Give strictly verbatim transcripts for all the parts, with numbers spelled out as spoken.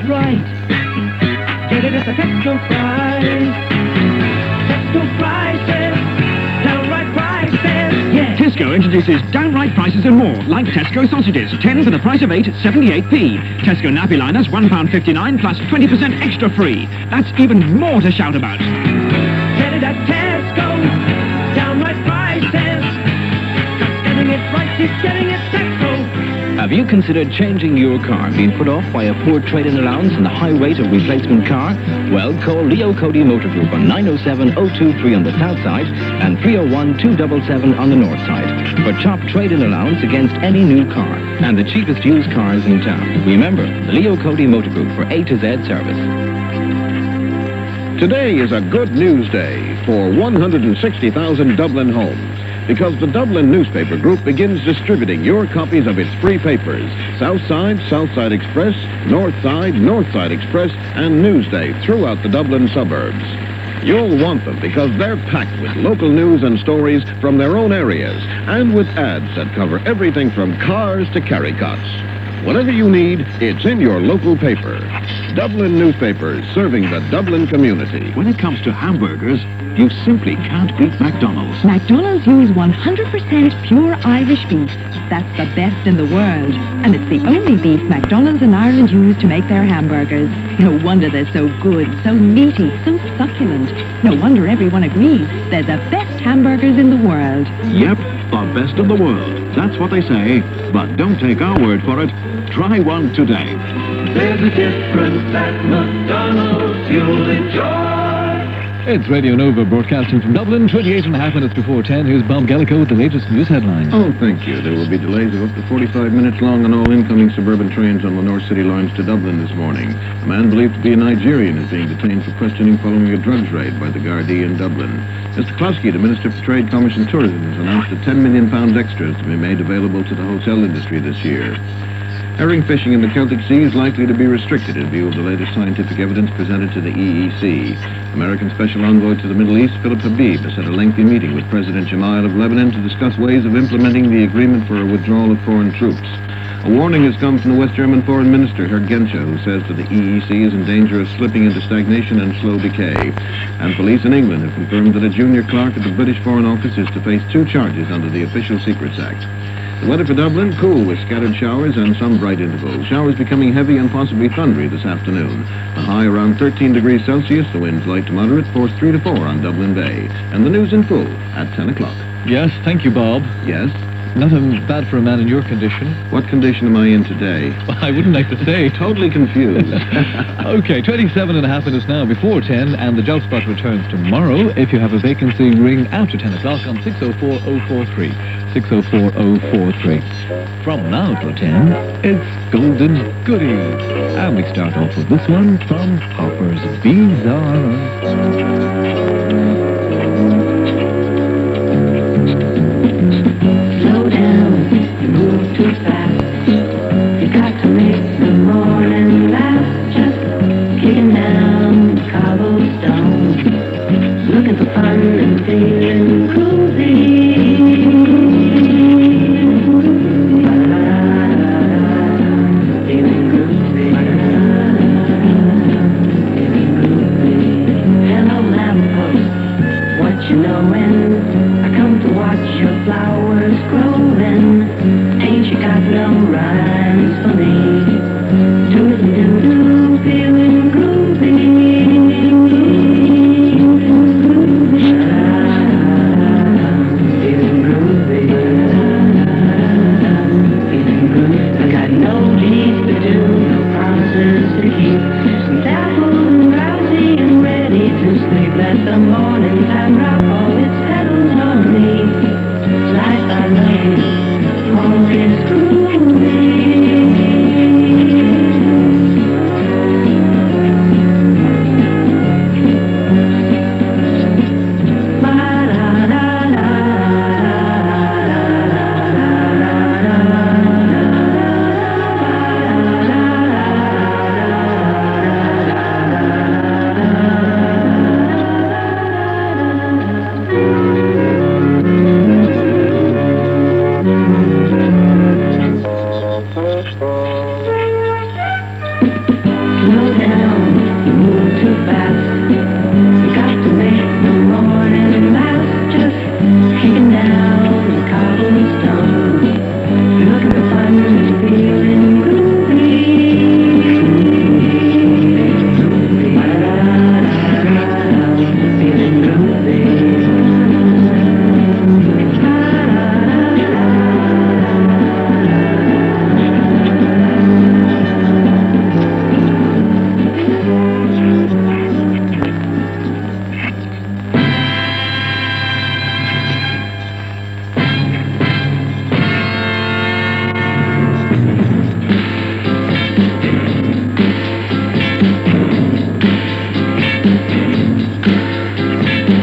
right. Get it at the Tesco price. Tesco prices, downright prices, yeah. Tesco introduces downright prices and more, like Tesco sausages, ten for the price of eight, seventy-eight p. Tesco nappy liners, one pound fifty-nine plus twenty percent extra free. That's even more to shout about. Get it at Tesco, downright prices. Getting it right is getting it Tesco. Have you considered changing your car, being put off by a poor trade-in allowance and the high rate of replacement car? Well, call Leo Cody Motor Group on nine oh seven oh two three on the south side and three oh one two seven seven on the north side for top trade-in allowance against any new car and the cheapest used cars in town. Remember, the Leo Cody Motor Group for A to Z service. Today is a good news day for one hundred sixty thousand Dublin homes, because the Dublin Newspaper Group begins distributing your copies of its free papers, Southside, Southside Express, Northside, Northside Express, and Newsday throughout the Dublin suburbs. You'll want them because they're packed with local news and stories from their own areas, and with ads that cover everything from cars to carry-cots. Whatever you need, it's in your local paper. Dublin Newspapers, serving the Dublin community. When it comes to hamburgers, you simply can't beat McDonald's. McDonald's use one hundred percent pure Irish beef. That's the best in the world. And it's the only beef McDonald's in Ireland use to make their hamburgers. No wonder they're so good, so meaty, so succulent. No wonder everyone agrees they're the best hamburgers in the world. Yep, the best in the world. That's what they say. But don't take our word for it. Try one today. There's a difference at McDonald's you'll enjoy. It's Radio Nova broadcasting from Dublin, twenty-eight and a half minutes before ten. Here's Bob Gallico with the latest news headlines. Oh, thank you. There will be delays of up to forty-five minutes long on all incoming suburban trains on the North City lines to Dublin this morning. A man believed to be a Nigerian is being detained for questioning following a drugs raid by the Gardaí in Dublin. Mister Klosky, the Minister for Trade, Commerce and Tourism, has announced that ten million pounds extras to be made available to the hotel industry this year. Herring fishing in the Celtic Sea is likely to be restricted in view of the latest scientific evidence presented to the E E C. American Special Envoy to the Middle East, Philip Habib, has had a lengthy meeting with President Gemayel of Lebanon to discuss ways of implementing the agreement for a withdrawal of foreign troops. A warning has come from the West German Foreign Minister, Herr Genscher, who says that the E E C is in danger of slipping into stagnation and slow decay. And police in England have confirmed that a junior clerk at the British Foreign Office is to face two charges under the Official Secrets Act. The weather for Dublin, cool with scattered showers and some bright intervals. Showers becoming heavy and possibly thundery this afternoon. A high around thirteen degrees Celsius, the winds light to moderate, force three to four on Dublin Bay. And the news in full at ten o'clock. Yes, thank you, Bob. Yes? Nothing bad for a man in your condition. What condition am I in today? Well, I wouldn't like to say. Totally confused. Okay, twenty-seven and a half minutes now before ten, and the job spot returns tomorrow. If you have a vacancy, ring after ten o'clock on six oh four oh four three. six oh four oh four three. From now till ten, it's Golden Goodies. And we start off with this one from Hopper's Bizarre. Slow down, you move too fast. You got to make the morning last. Just kicking down the cobblestone, looking for fun and feeling cozy. You know when I come to watch your flowers growing, ain't you got no rhymes for me? Do-do-do-do, feeling groovy. Feeling groovy. Feeling groovy. I got no deeds to do, no promises to keep. I'm dappled and drowsy and ready to sleep. Let the morning time rock. Oh, it's settled on me. Life I love, always groovy.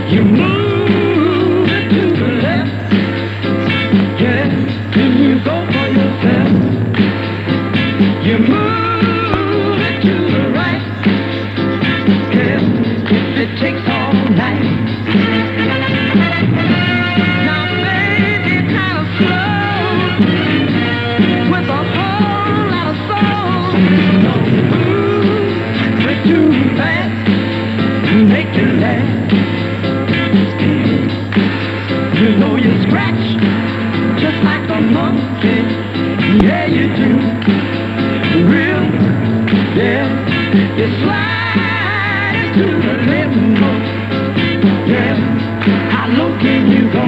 You move it to the left. Yeah, then you go for yourself. You move it to the right. Yeah, if it takes all night. Now, baby, kind of slow, with a whole lot of soul. Don't move it too fast, make it last. You know you scratch just like a monkey. Yeah, you do. Real, yeah. You slide into the limbo. Yeah. How low can you go?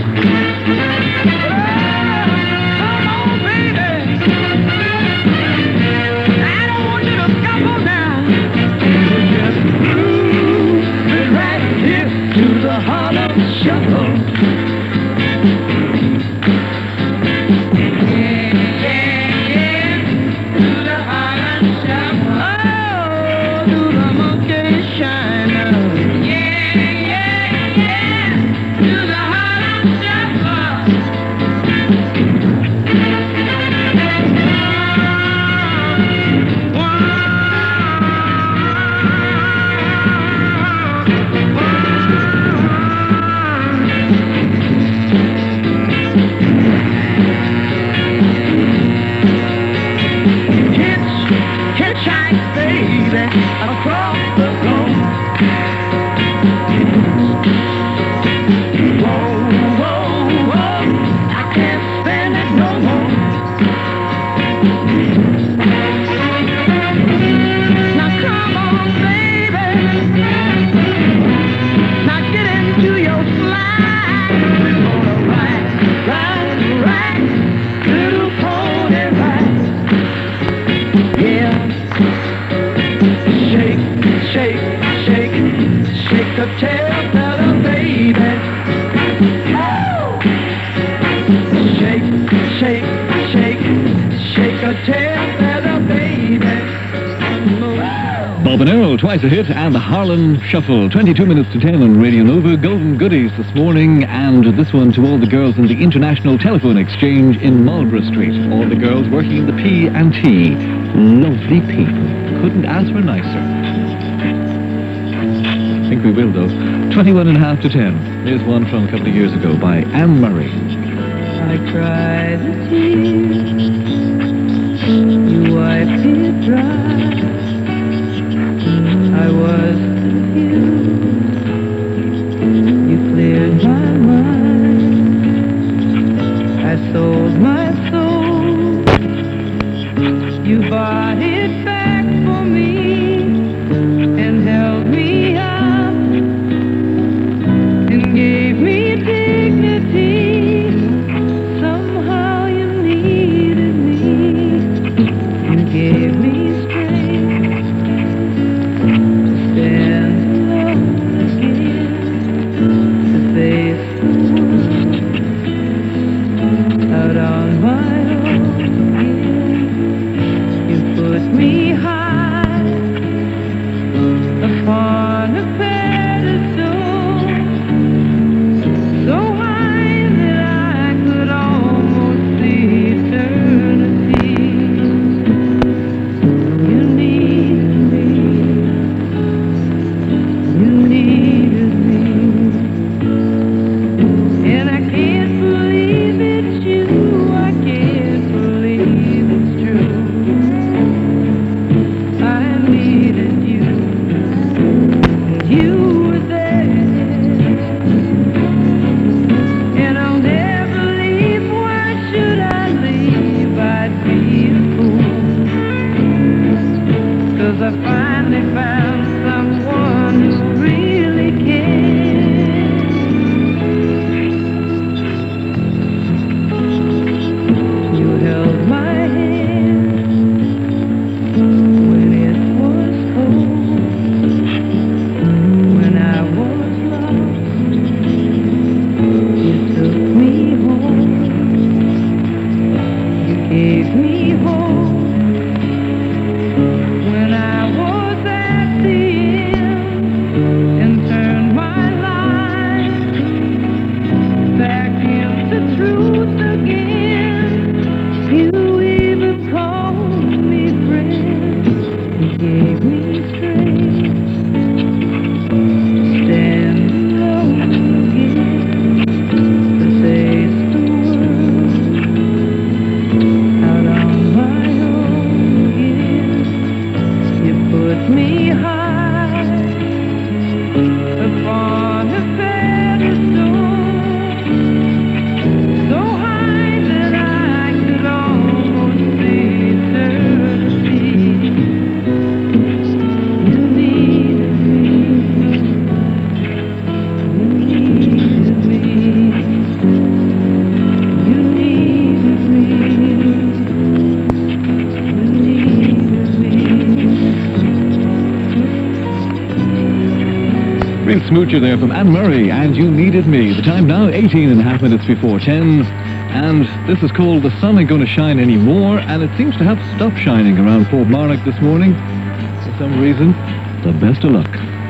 Come on, baby. I don't want you to scuffle now. Just move it right here to the Harlem Shuffle. Across the globe. Whoa, whoa, whoa, I can't stand it no more. Now come on, baby. Now get into your slide. We're gonna ride, ride, ride, little pony ride. Yeah. Shake, shake, shake, shake the tail feather, baby. Oh! Shake, shake, shake, shake a tail feather, baby. Bob and Earl, twice a hit, and the Harlem Shuffle. twenty-two minutes to ten on Radio Nova. Golden goodies this morning, and this one to all the girls in the International Telephone Exchange in Marlborough Street. All the girls working in the P and T. Lovely people. Couldn't ask for nicer. I think we will, though. twenty-one and a half to ten. Here's one from a couple of years ago by Anne Murray. I cried a tear, you wiped it dry. I was confused, you cleared my mind. I sold my soul, you bought it back for me and held me up and gave me dignity. Somehow you needed me. You gave me strength to stand alone. smoocher there from Anne Murray, and You Needed Me. The time now, eighteen and a half minutes before ten. And this is called The Sun Ain't Gonna Shine Anymore, and it seems to have stopped shining around Port Marnock this morning. For some reason, the best of luck.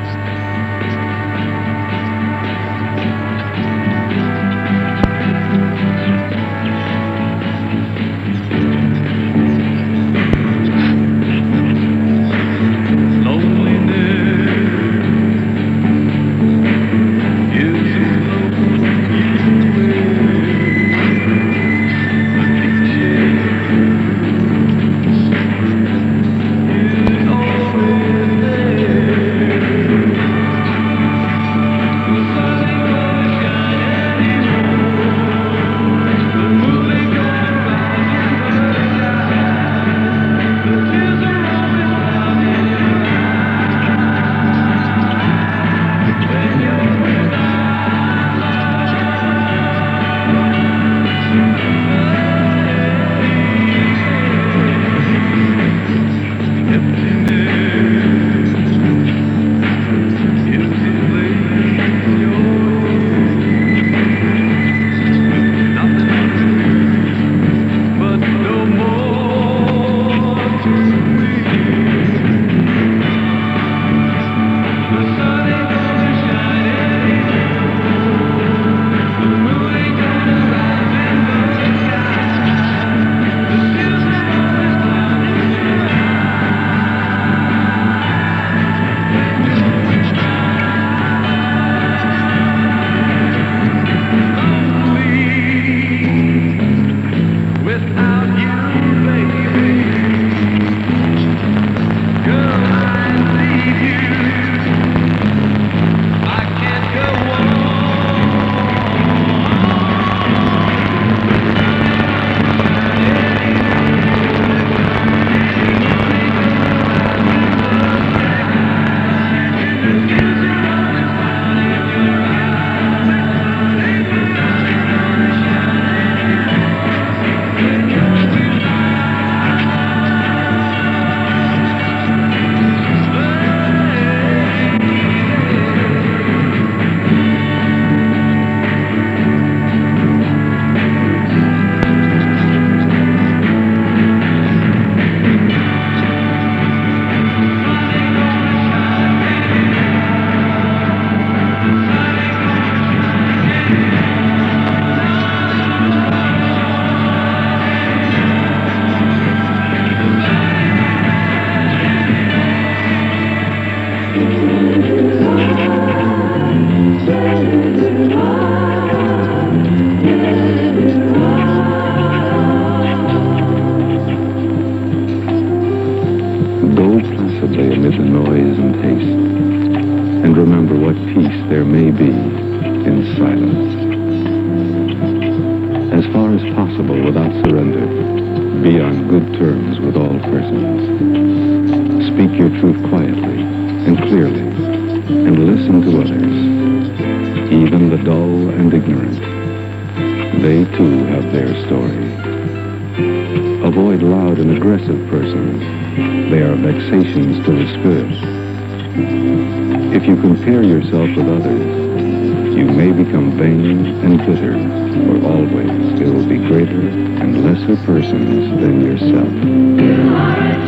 If you compare yourself with others, you may become vain and bitter, for always there will be greater and lesser persons than yourself. You are a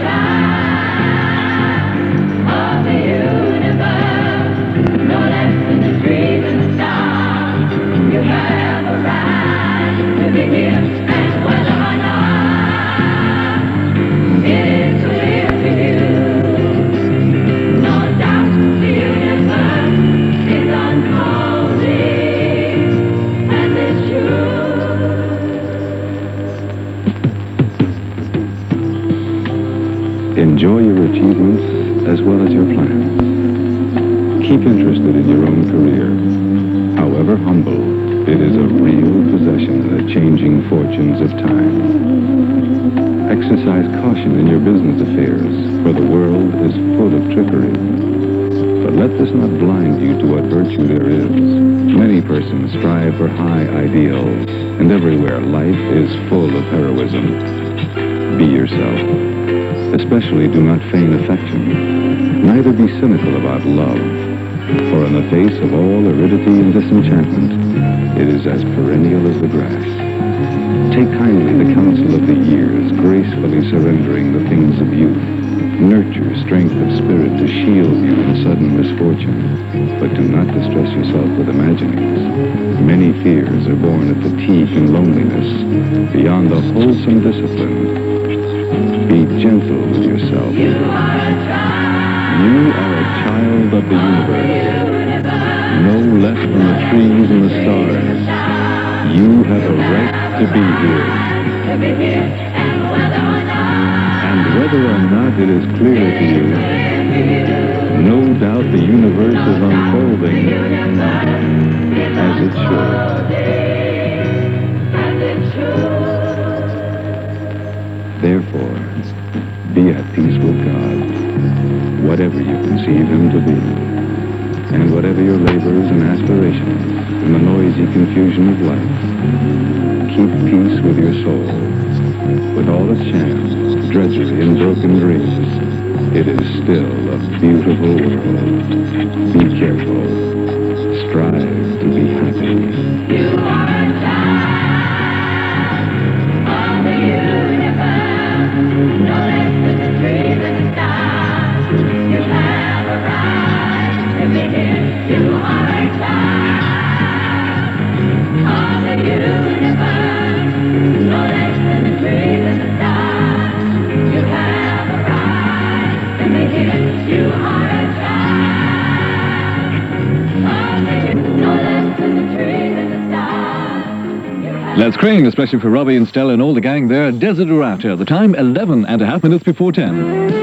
child of the universe, no less than the trees and the stars. You have a right to be here, and whether or not it is clear to you, no doubt the universe is unfolding, and it's true. Enjoy your achievements as well as your plans. Keep interested in your own career. However humble, it is a real possession in the changing fortunes of time. Exercise caution in your business affairs, for the world is full of trickery. But let this not blind you to what virtue there is. Many persons strive for high ideals, and everywhere life is full of heroism. Be yourself. Especially do not feign affection. Neither be cynical about love. For in the face of all aridity and disenchantment, it is as perennial as the grass. Take kindly the counsel of the years, gracefully surrendering the things of youth. Nurture strength of spirit to shield you in sudden misfortune, but do not distress yourself with imaginings. Many fears are born of fatigue and loneliness, beyond the wholesome discipline. Be gentle with yourself. You are a child of the universe, no less than the trees and the stars. You have a right to be here. And whether or not it is clear to you, no doubt the universe is unfolding as it should. Therefore, be at peace with God, whatever you conceive Him to be, and whatever your labors and aspirations in the noisy confusion of life. Keep peace with your soul, with all its shams, drudgery, and broken dreams. It is still a beautiful world. Be careful. Strive to be happy. You are a child of the universe, no less than the trees and the stars. You have a right to be here. You are a child of the universe, no less than the trees and the stars. You have a right to be here. You are a child of the universe, no less than the trees and the stars. Let's Cring, especially for Robbie and Stella and all the gang there. Desiderata, the time eleven and a half minutes before ten.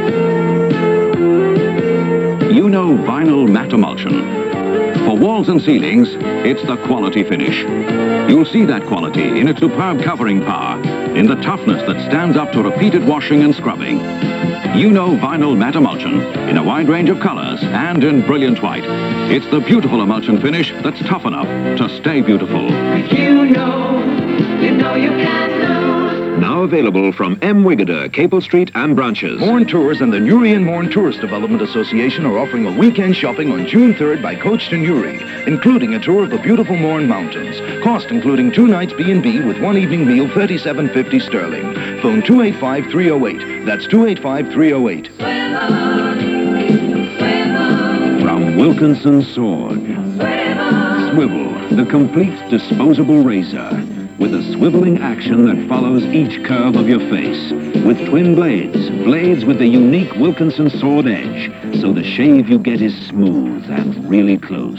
You know vinyl matte emulsion. For walls and ceilings, it's the quality finish. You'll see that quality in its superb covering power, in the toughness that stands up to repeated washing and scrubbing. You know vinyl matte emulsion in a wide range of colors and in brilliant white. It's the beautiful emulsion finish that's tough enough to stay beautiful. You know, you know you can lose. Now available from M. Wigader, Capel Street and branches. Morn Tours and the Newry and Morn Tourist Development Association are offering a weekend shopping on June third by coach to Newry, including a tour of the beautiful Morn Mountains. Cost including two nights B and B with one evening meal, thirty-seven fifty sterling. Phone two eight five, three oh eight. That's two eight five, three oh eight. From Wilkinson Sword. Swivel, the complete disposable razor. With a swiveling action that follows each curve of your face. With twin blades, blades with the unique Wilkinson Sword edge, so the shave you get is smooth and really close.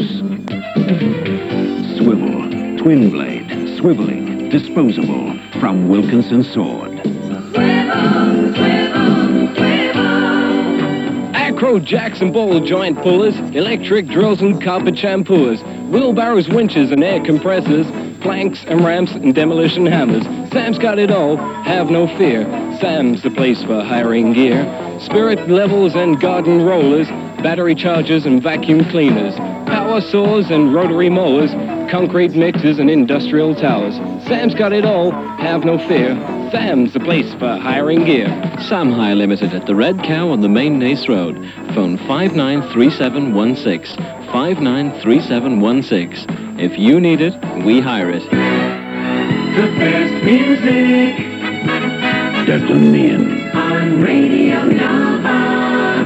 Swivel, twin blade, swiveling, disposable, from Wilkinson Sword. Swivel, swivel, swivel. Acro jacks and ball joint pullers, electric drills and carpet shampooers, wheelbarrows, winches and air compressors, planks and ramps and demolition hammers. Sam's got it all, have no fear. Sam's the place for hiring gear. Spirit levels and garden rollers, battery chargers and vacuum cleaners, power saws and rotary mowers, concrete mixers and industrial towers. Sam's got it all, have no fear. Sam's the place for hiring gear. Sam Hire Limited at the Red Cow on the main Nace Road. Phone five nine three seven one six. five nine three seven one six. If you need it, we hire it. The best music Declan Meehan. on Radio Nova.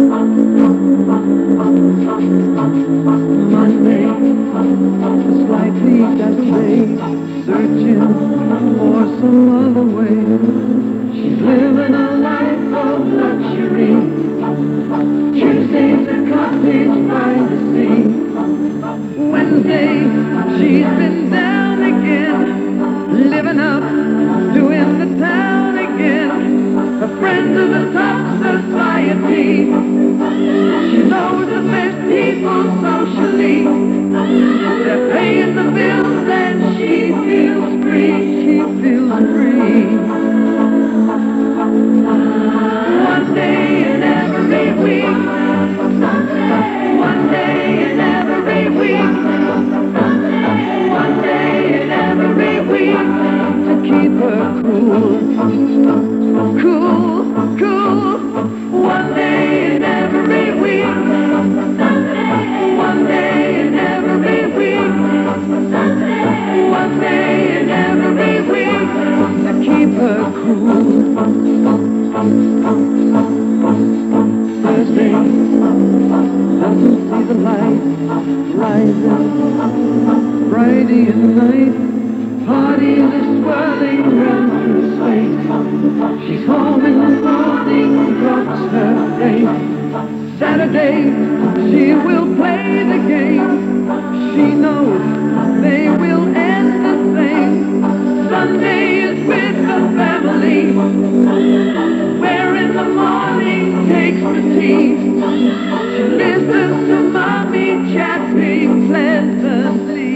Monday, slightly dazzled, searching for some other way. She's living a life of luxury. Tuesday's a cottage by the sea. Wednesday, she's been down again, living up, doing the town again. Her friends of the top society. She knows the best people socially. They're paying the bills and she feels free. She feels free. One day in every week. One day in every week. One day in every week. To keep her cool. Cool, cool. One day in every week. One Friday night, parties are swirling round her space. She's home in the morning, drops her face. Saturday, she will play the game. She knows they will end the same. Sunday is with the family, where in the morning takes the tea. She listens to mommy chatting pleasantly.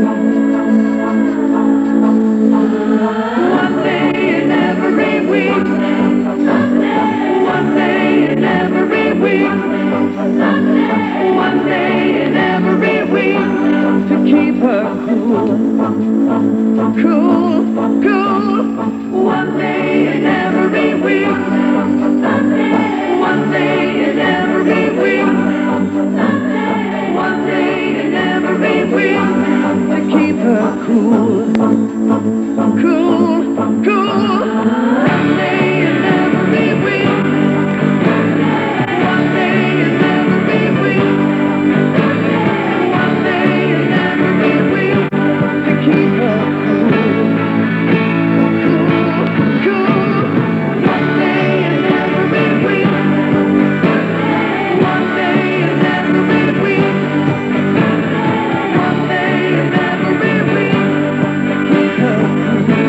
One day in every week, one day in every week, one day in every week, to keep her cool, cool, cool. One day in every week, one day in every week, one day in every week, to keep her cool, cool, cool. One day in every week, one day in every week, one day in every week, to keep her cool, cool, cool. One day in every week, one day in every week, one day in every week, to keep her cool,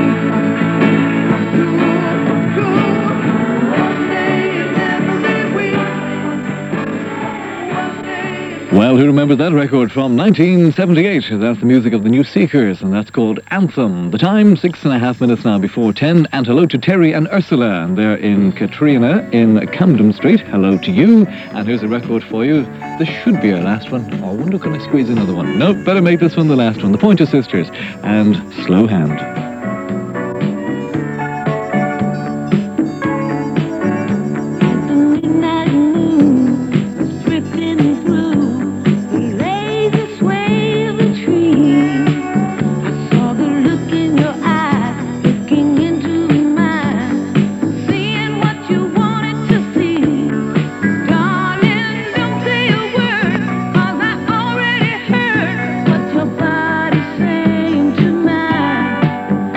cool, cool. One day in every week, one day in Well, who remembers that record from nineteen seventy-eight? That's the music of the New Seekers, and that's called Anthem. The time, six and a half minutes now before ten, and hello to Terry and Ursula, and they're in Katrina in Camden Street. Hello to you, and here's a record for you. This should be our last one. Oh, I wonder, can I squeeze another one? No, better make this one the last one. The Pointer Sisters, and Slow Hand. The midnight moon was drifting through the lazy sway of the tree. I saw the look in your eyes, looking into mine, seeing what you wanted to see. Darling, don't say a word, 'cause I already heard what your body's saying to mine.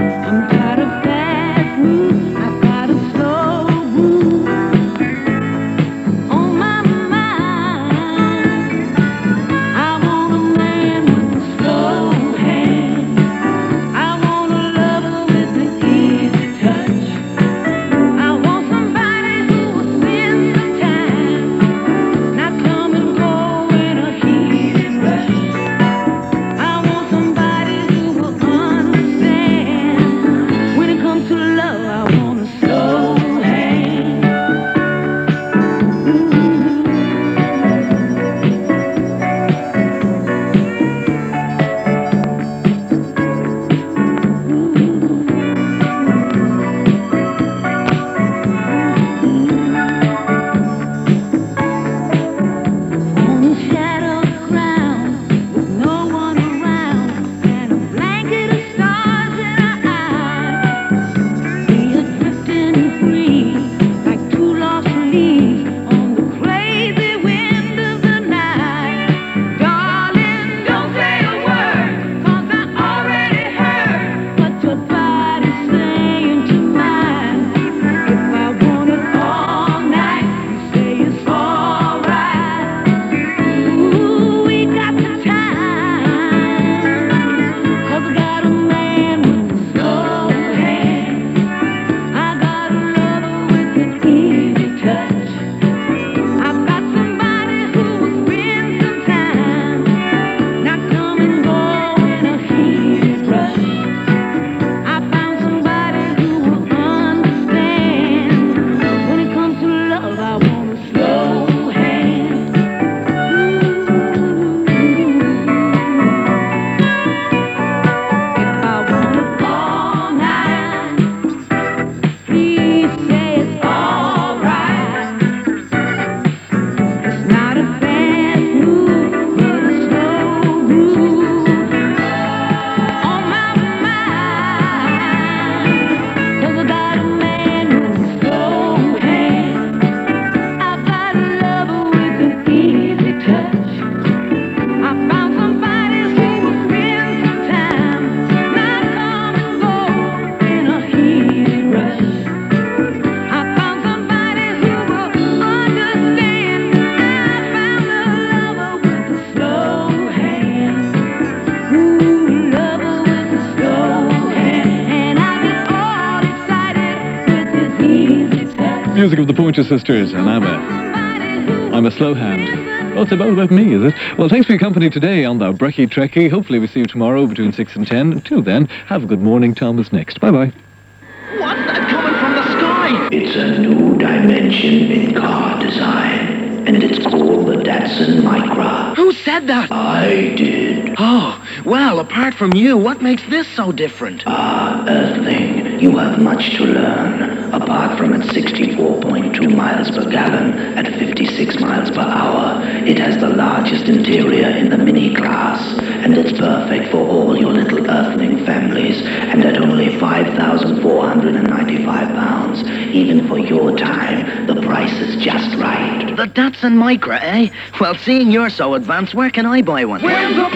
music of the Pointer Sisters, and I'm a, I'm a slow hand. Well, it's about, about me, is it? Well, thanks for your company today on the Brekkie Trekkie. Hopefully we see you tomorrow between six and ten. Until then, have a good morning. Thomas next. Bye-bye. What's that coming from the sky? It's a new dimension in car design, and it's called the Datsun Micra. Who said that? I did. Oh, well, apart from you, what makes this so different? Ah, Earthling, you have much to learn. Apart from its sixty-four point two miles per gallon at fifty-six miles per hour, it has the largest interior in the Mini class, and it's perfect for all your little Earthling families, and at only five thousand four hundred ninety-five pounds, even for your time, the price is just right. The Datsun Micra, eh? Well, seeing you're so advanced, where can I buy one? Windsor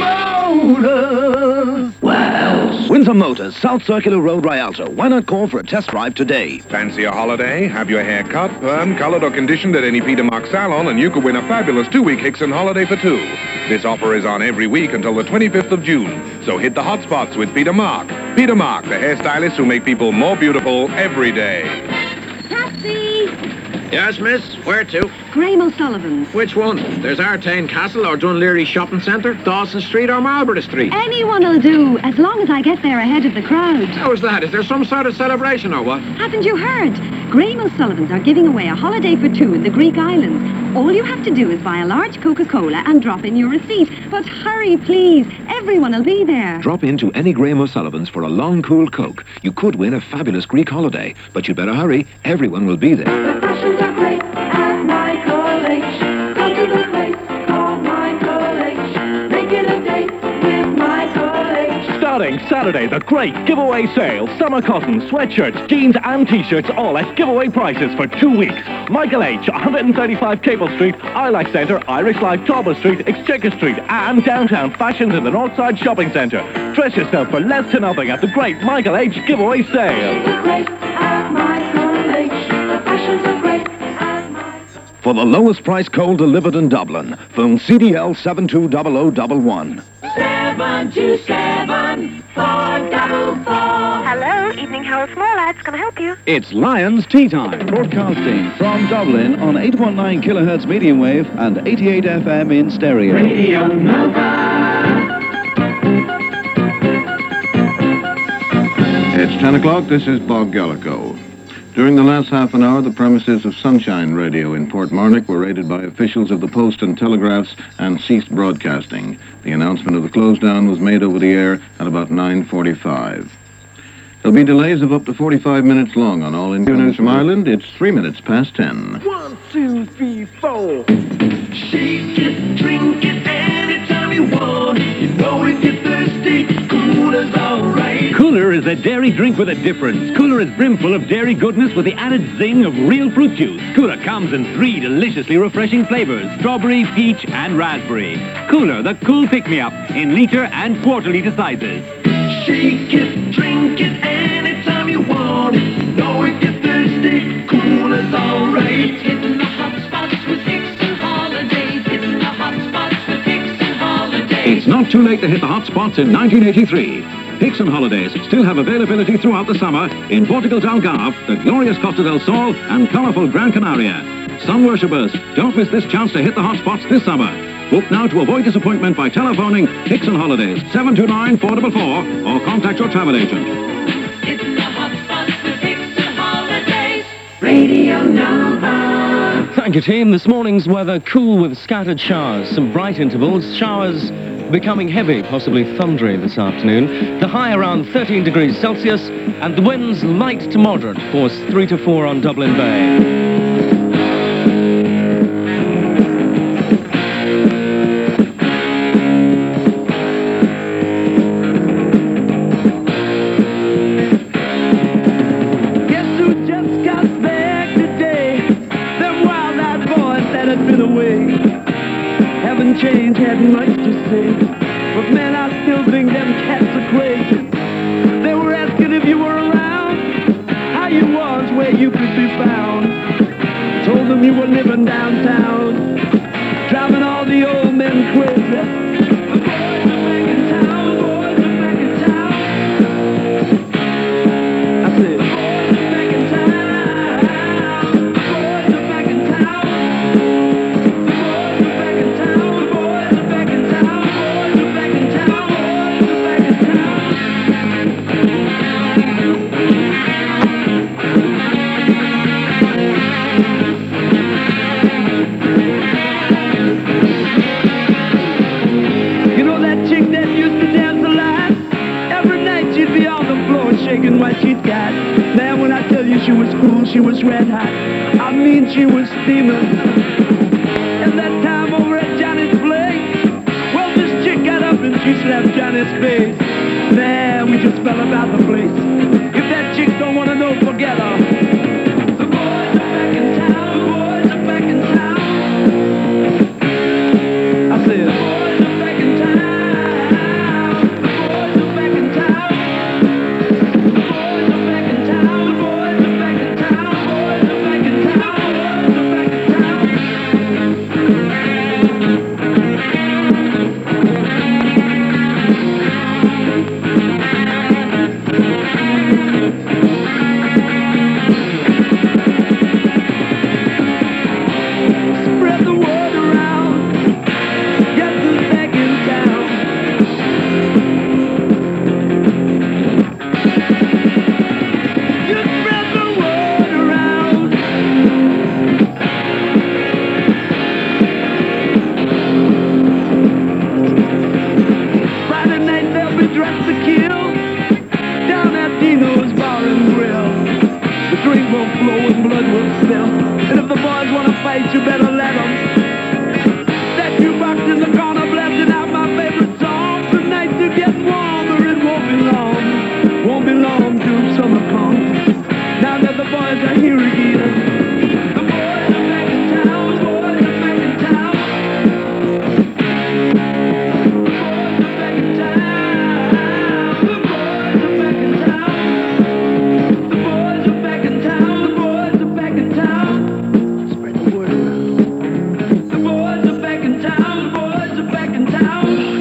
Motors! Where else? Windsor Motors, South Circular Road, Rialto. Why not call for a test drive today? Fancy a holiday? Have your hair cut, permed, colored, or conditioned at any Peter Mark salon, and you could win a fabulous two-week Hickson holiday for two. This offer is on every week until the twenty-fifth of June. So hit the hot spots with Peter Mark. Peter Mark, the hairstylist who make people more beautiful every day. Taxi! Yes, miss. Where to? Graham O'Sullivan's. Which one? There's Artane Castle or Dunleary Shopping Centre, Dawson Street or Marlborough Street. Anyone will do, as long as I get there ahead of the crowd. How is that? Is there some sort of celebration or what? Haven't you heard? Graham O'Sullivan's are giving away a holiday for two in the Greek islands. All you have to do is buy a large Coca-Cola and drop in your receipt. But hurry, please. Everyone will be there. Drop into any Graham O'Sullivan's for a long, cool Coke. You could win a fabulous Greek holiday, but you'd better hurry. Everyone will be there. The fashions are great at Michael H. Go to the place called Michael H. Make it a date with Michael H. Starting Saturday, the great giveaway sale. Summer cotton, sweatshirts, jeans and t-shirts, all at giveaway prices for two weeks. Michael H, one thirty-five Cable Street, Ilac Centre, Irish Life, Talbot Street, Exchequer Street, and downtown Fashions in the Northside Shopping Centre. Dress yourself for less to nothing at the great Michael H giveaway sale. The great at Michael H. The fashions are great at Michael. For the lowest price coal delivered in Dublin, phone C D L seven two zero zero one one. Seven two seven four double four. Hello, Evening Harold Small Lads. Can I help you? It's Lions Tea Time. Broadcasting from Dublin on eight one nine kilohertz medium wave and eighty-eight F M in stereo. Radio Nova. It's ten o'clock. This is Bob Gallico. During the last half an hour, the premises of Sunshine Radio in Portmarnock were raided by officials of the Post and Telegraphs and ceased broadcasting. The announcement of the close down was made over the air at about nine forty-five. There'll be delays of up to forty-five minutes long on all incoming news from Ireland. It's three minutes past ten. One, two, three, four. Shake it, drink it anytime you want. You know if you're thirsty, Cooler's alright. Cooler is a dairy drink with a difference. Cooler is brimful of dairy goodness with the added zing of real fruit juice. Cooler comes in three deliciously refreshing flavors: strawberry, peach, and raspberry. Cooler, the cool pick-me-up in liter and quarter liter sizes. Shake it, drink it anytime you want. You know if you're thirsty, Cooler's alright. Hitting the hot spots with Hickson Holidays. Hitting the hot spots with Hickson Holidays. It's not too late to hit the hot spots in nineteen eighty-three. Hickson Holidays still have availability throughout the summer in Portugal Algarve, the glorious Costa del Sol, and colourful Gran Canaria. Sun worshippers, don't miss this chance to hit the hot spots this summer. Book now to avoid disappointment by telephoning Hickson Holidays, seven two nine four four four, or contact your travel agent. Hitting the hot spots with Hickson Holidays. Radio Nova. Thank you, team. This morning's weather cool with scattered showers, some bright intervals, showers becoming heavy, possibly thundery this afternoon. The high around thirteen degrees Celsius, and the winds light to moderate, force three to four on Dublin Bay. Change hadn't much to say, but man, I still think them cats are crazy. They were asking if you were around, how you was, where you could be found. Told them you were living downtown, driving all the old men crazy. The boys are back in town, the boys are back in town. I said, the boys are back in town, the shaking what she'd got. Man, when I tell you she was cool, she was red hot. I mean, she was steaming. And that time over at Johnny's place, well, this chick got up and she slapped Johnny's face. Man, we just fell about the place. If that chick don't want to know, forget her. The boys are back in town. The boys are back in town. I said, the boys are back in town. The boys are back in town. The boys are back in town. The boys are back in town. The boys are back in town. The boys are back in town. Spread the word around. Get who's back in town. You spread the word around. Friday night they'll be dressed to kill down at Dino's Bar and Grill. The drink will flow and blood will spill. And if the boys want to fight, you better let them. That jukebox in the corner blasting out my favorite song. The nights are getting warmer, it won't be long. Won't be long till summer comes. Now that the boys are here again. The boys are back in town. The boys are back in town. The boys are back in town. The boys are back in town. The boys are back in town. The boys are back in town. Spread the word around. The boys are back in town. The boys are back in town.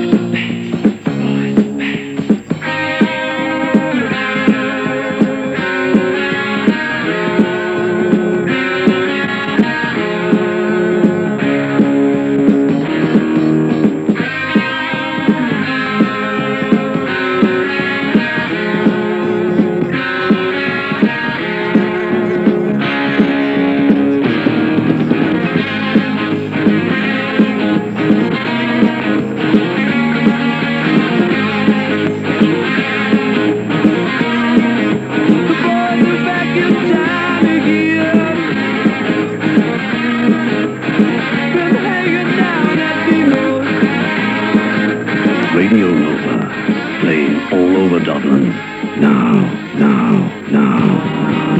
Radio Nova, playing all over Dublin. Now, now, now, now.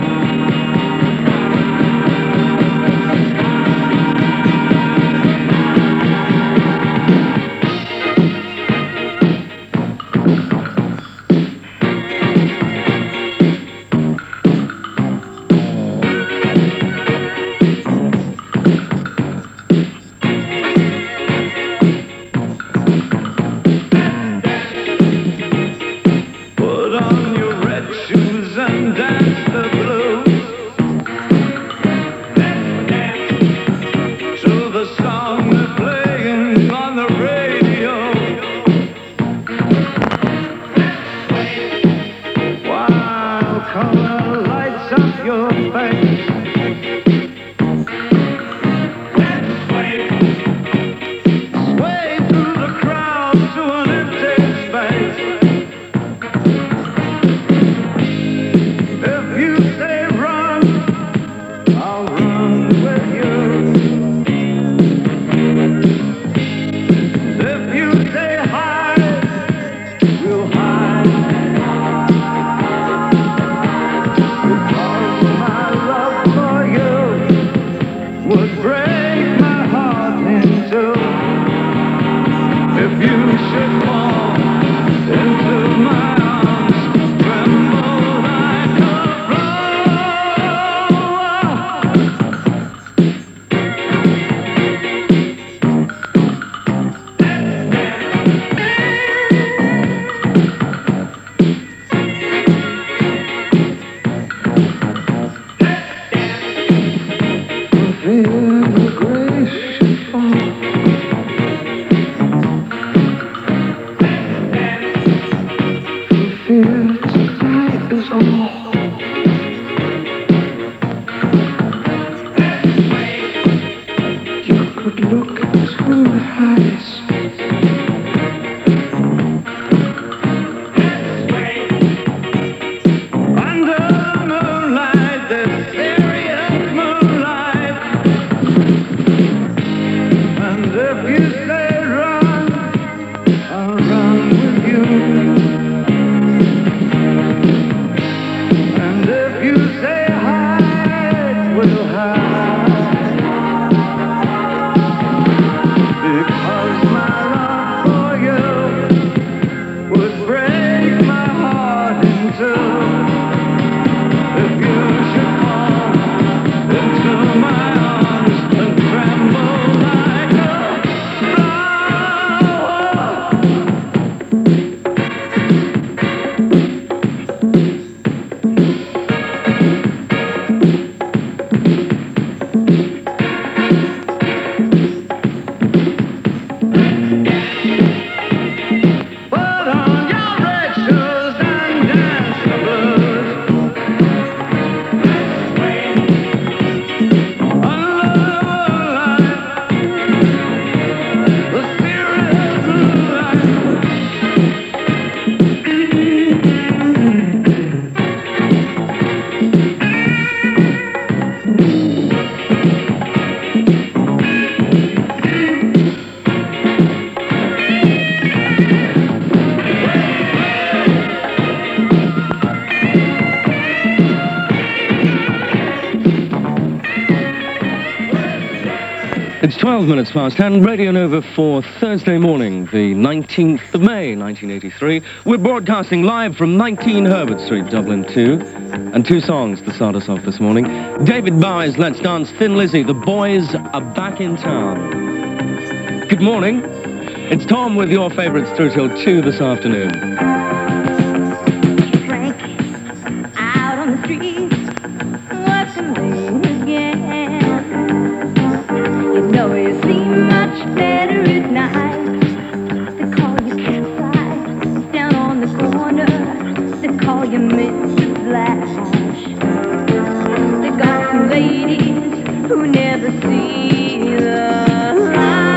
Put on your red shoes and dance the blues to the song they're playing on the radio. While color lights up your face. Sway through the crowd to an empty space. If you say run, I'll run with you. If you say hide, we'll hide. Because my love for you would break my heart in two. If you should fall into my arms, tremble like a feel the grace fall. Feel tonight is all. You could look into the eyes. twelve minutes past ten, Radio Nova for Thursday morning, the nineteenth of May, nineteen eighty-three. We're broadcasting live from nineteen Herbert Street, Dublin two. And two songs to start us off this morning. David Bowie's Let's Dance, Thin Lizzy, The Boys Are Back in Town. Good morning. It's Tom with your favourites through till two this afternoon. Frank, out on the street, working late again. You know you seem much better at night. They call you Cat's down on the corner. They call you Mister Flash. They got some ladies who never see the light.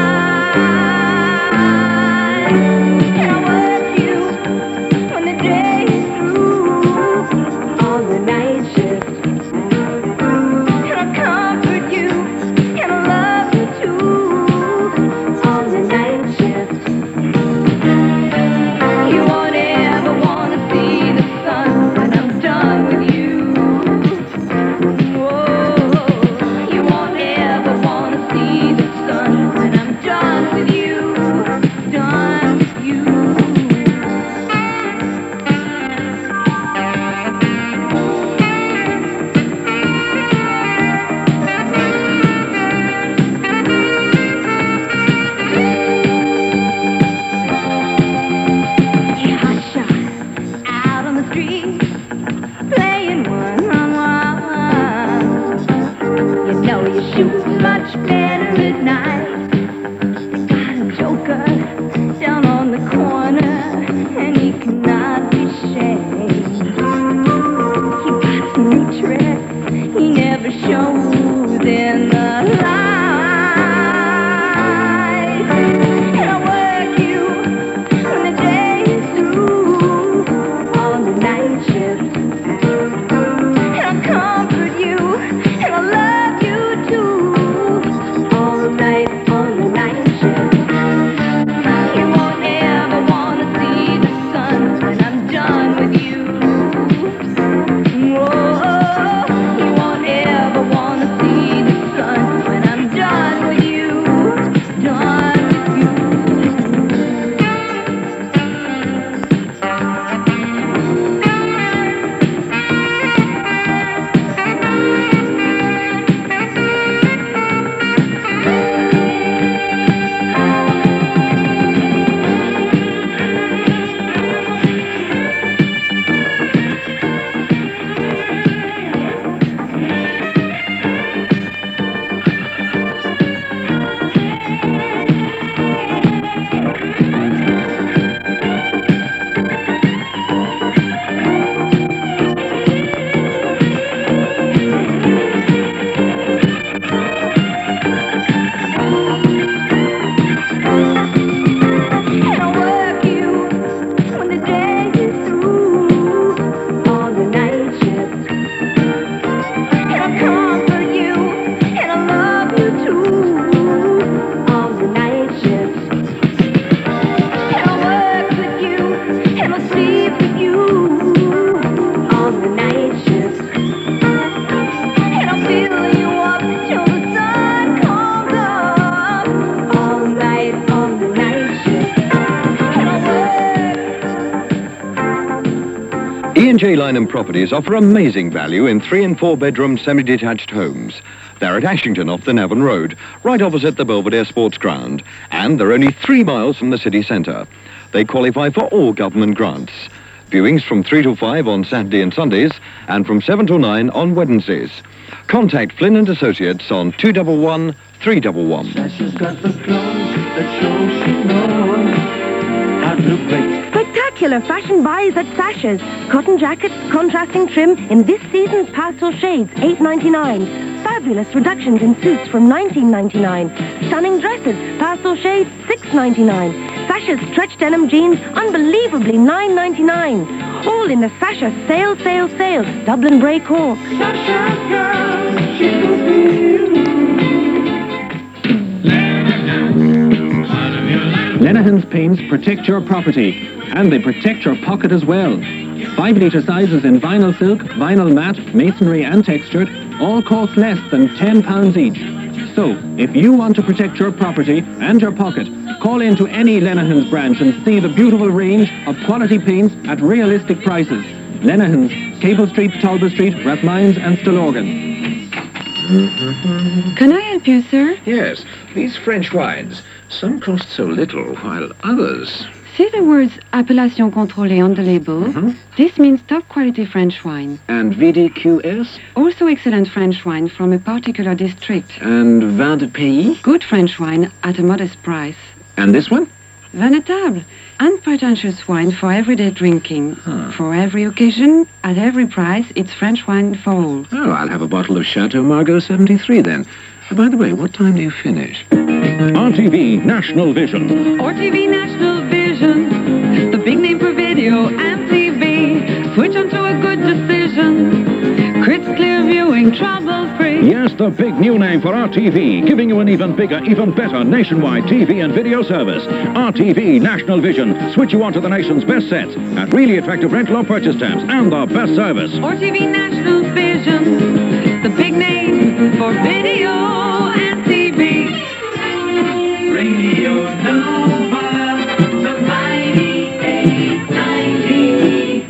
E and J Lynham Properties offer amazing value in three and four bedroom semi-detached homes. They're at Ashington off the Navan Road, right opposite the Belvedere Sports Ground, and they're only three miles from the city centre. They qualify for all government grants. Viewings from three to five on Saturday and Sundays, and from seven to nine on Wednesdays. Contact Flynn and Associates on two one one, three one one. She's got the clothes that show she knows how to play. Spectacular fashion buys at Sasha's. Cotton jackets, contrasting trim in this season's pastel shades, eight ninety-nine. Fabulous reductions in suits from nineteen ninety-nine. Stunning dresses, pastel shades, six ninety-nine. Sasha's stretch denim jeans, unbelievably nine ninety-nine. All in the Sasha sale, sale, sale. Dublin Bray Cork. Sasha's girl, she will be. Lenahan's paints protect your property, and they protect your pocket as well. Five litre sizes in vinyl silk, vinyl matte, masonry and textured, all cost less than ten pounds each. So, if you want to protect your property and your pocket, call into any Lenahans branch and see the beautiful range of quality paints at realistic prices. Lenahans, Cable Street, Talbot Street, Rathmines and Stillorgan. Can I help you, sir? Yes, these French wines. Some cost so little, while others... See the words Appellation Contrôlée on the label? Mm-hmm. This means top quality French wine. And V D Q S? Also excellent French wine from a particular district. And Vin de Pays? Good French wine at a modest price. And this one? Vin à table. Unpretentious wine for everyday drinking. Huh. For every occasion, at every price, it's French wine for all. Oh, I'll have a bottle of Chateau Margaux seventy-three then. Uh, by the way, what time do you finish? R T V National Vision. R T V National Vision, the big name for video and T V. Switch on to a good decision. Crystal clear viewing, trouble-free. Yes, the big new name for R T V, giving you an even bigger, even better nationwide T V and video service. R T V National Vision. Switch you on to the nation's best sets at really attractive rental or purchase terms and the best service. R T V National Vision, the big name for video and T V. Radio Nova, the mighty eight ninety.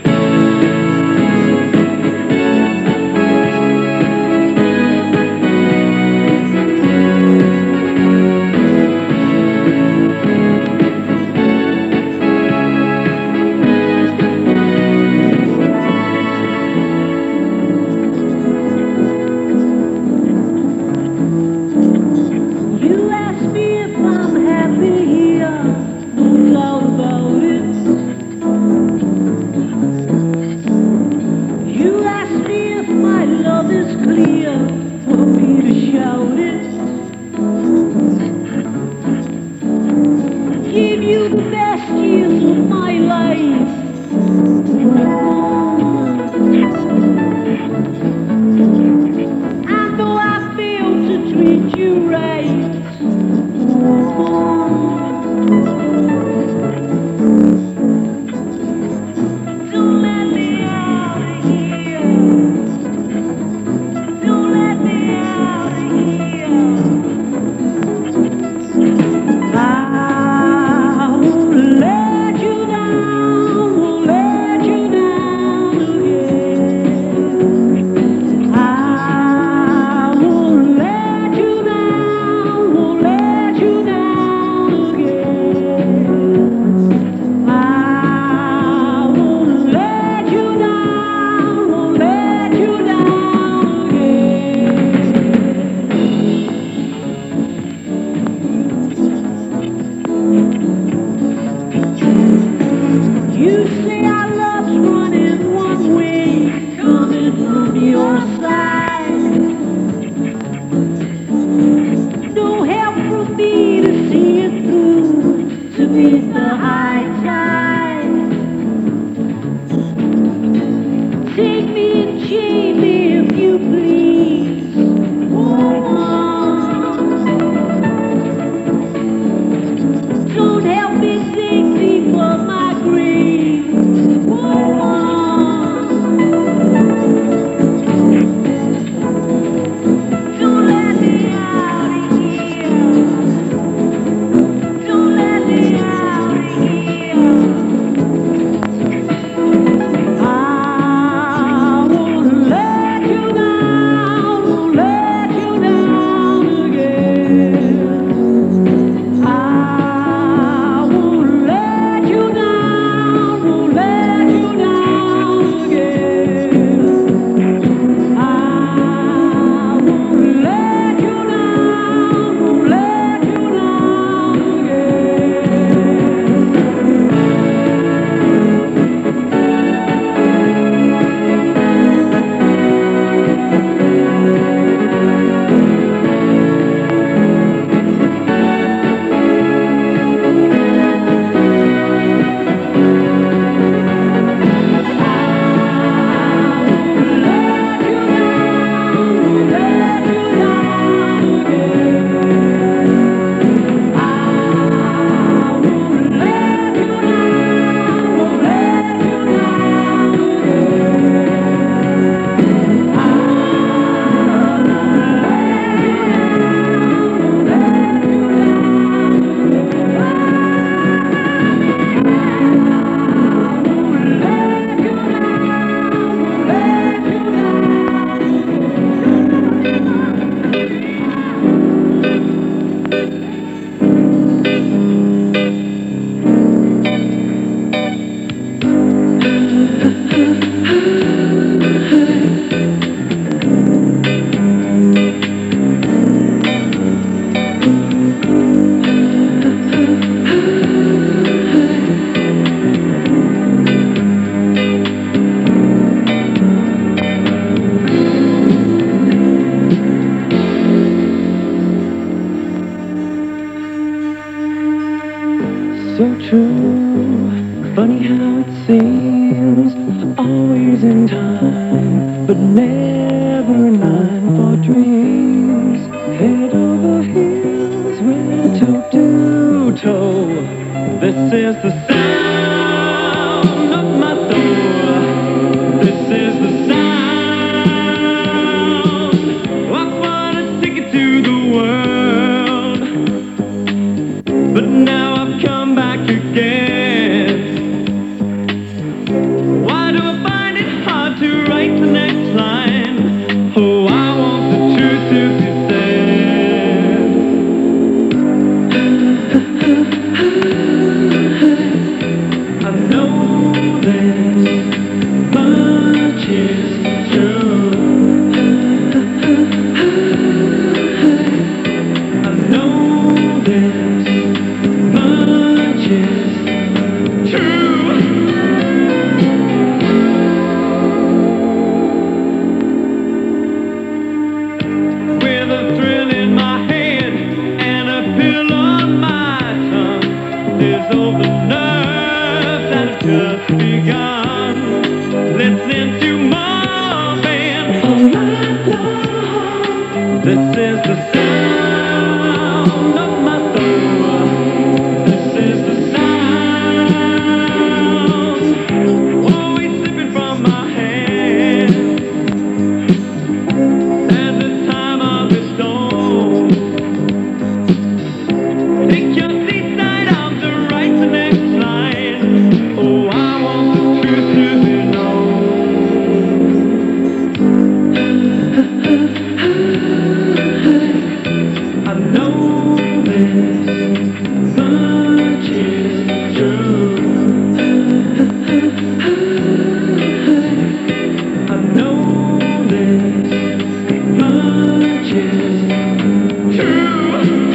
dreams, always in time, but never in line for dreams. Head over heels, we're toe to toe. This is the sound of my soul. This is the sound. I wanna take it to the world, but now I've come back again. Why do I find it hard to write the next line? Oh, I want the truth to be said. I know there's much is true. I know there's much is true. With a thrill in my head and a pill on my tongue, there's all the nerves that have just begun. Listening to Marvin all night long. This is the sound of my soul. This is the sound, always slipping from my hand. And the time of the storm. Take your seat side out to write the next line. Oh, I want the truth to be known. I know there's much is true. I know there's much is true.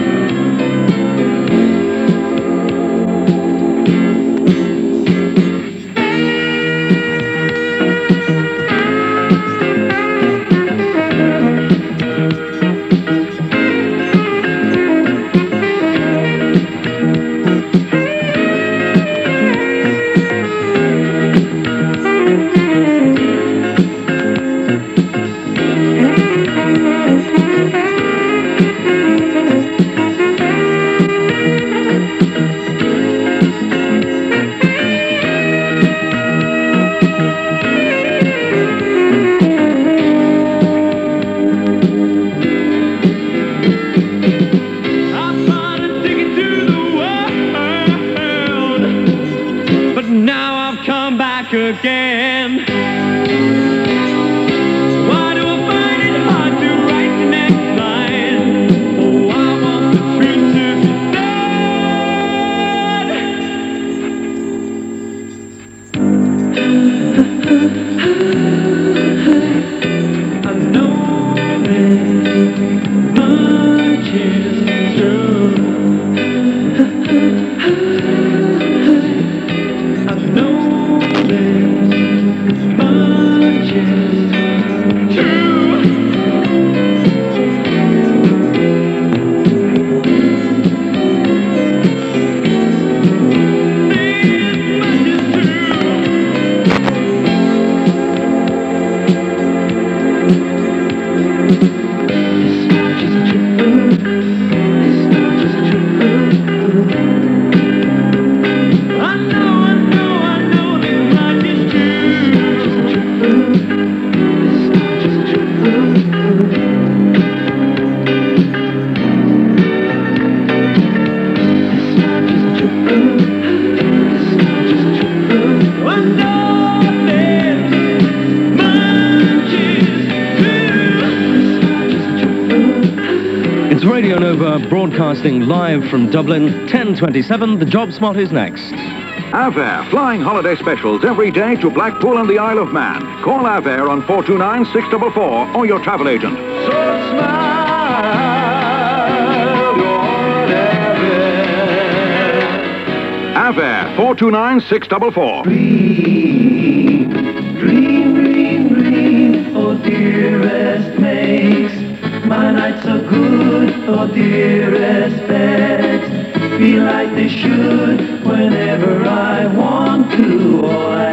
But now I've come back again. Why do I find it hard to write the next line? Oh, I want the truth to be said. I know there's much is true. I know there's much is true. It's Radio Nova broadcasting live from Dublin, ten twenty-seven. The Job Spot is next. Avair, flying holiday specials every day to Blackpool and the Isle of Man. Call Avair on four two nine, six four four or your travel agent. So smile, you're Avair, four two nine, six four four. Dream, dream, dream, dream, oh dearest makes my nights so good, oh dearest beds feel like they should whenever I want to. All I have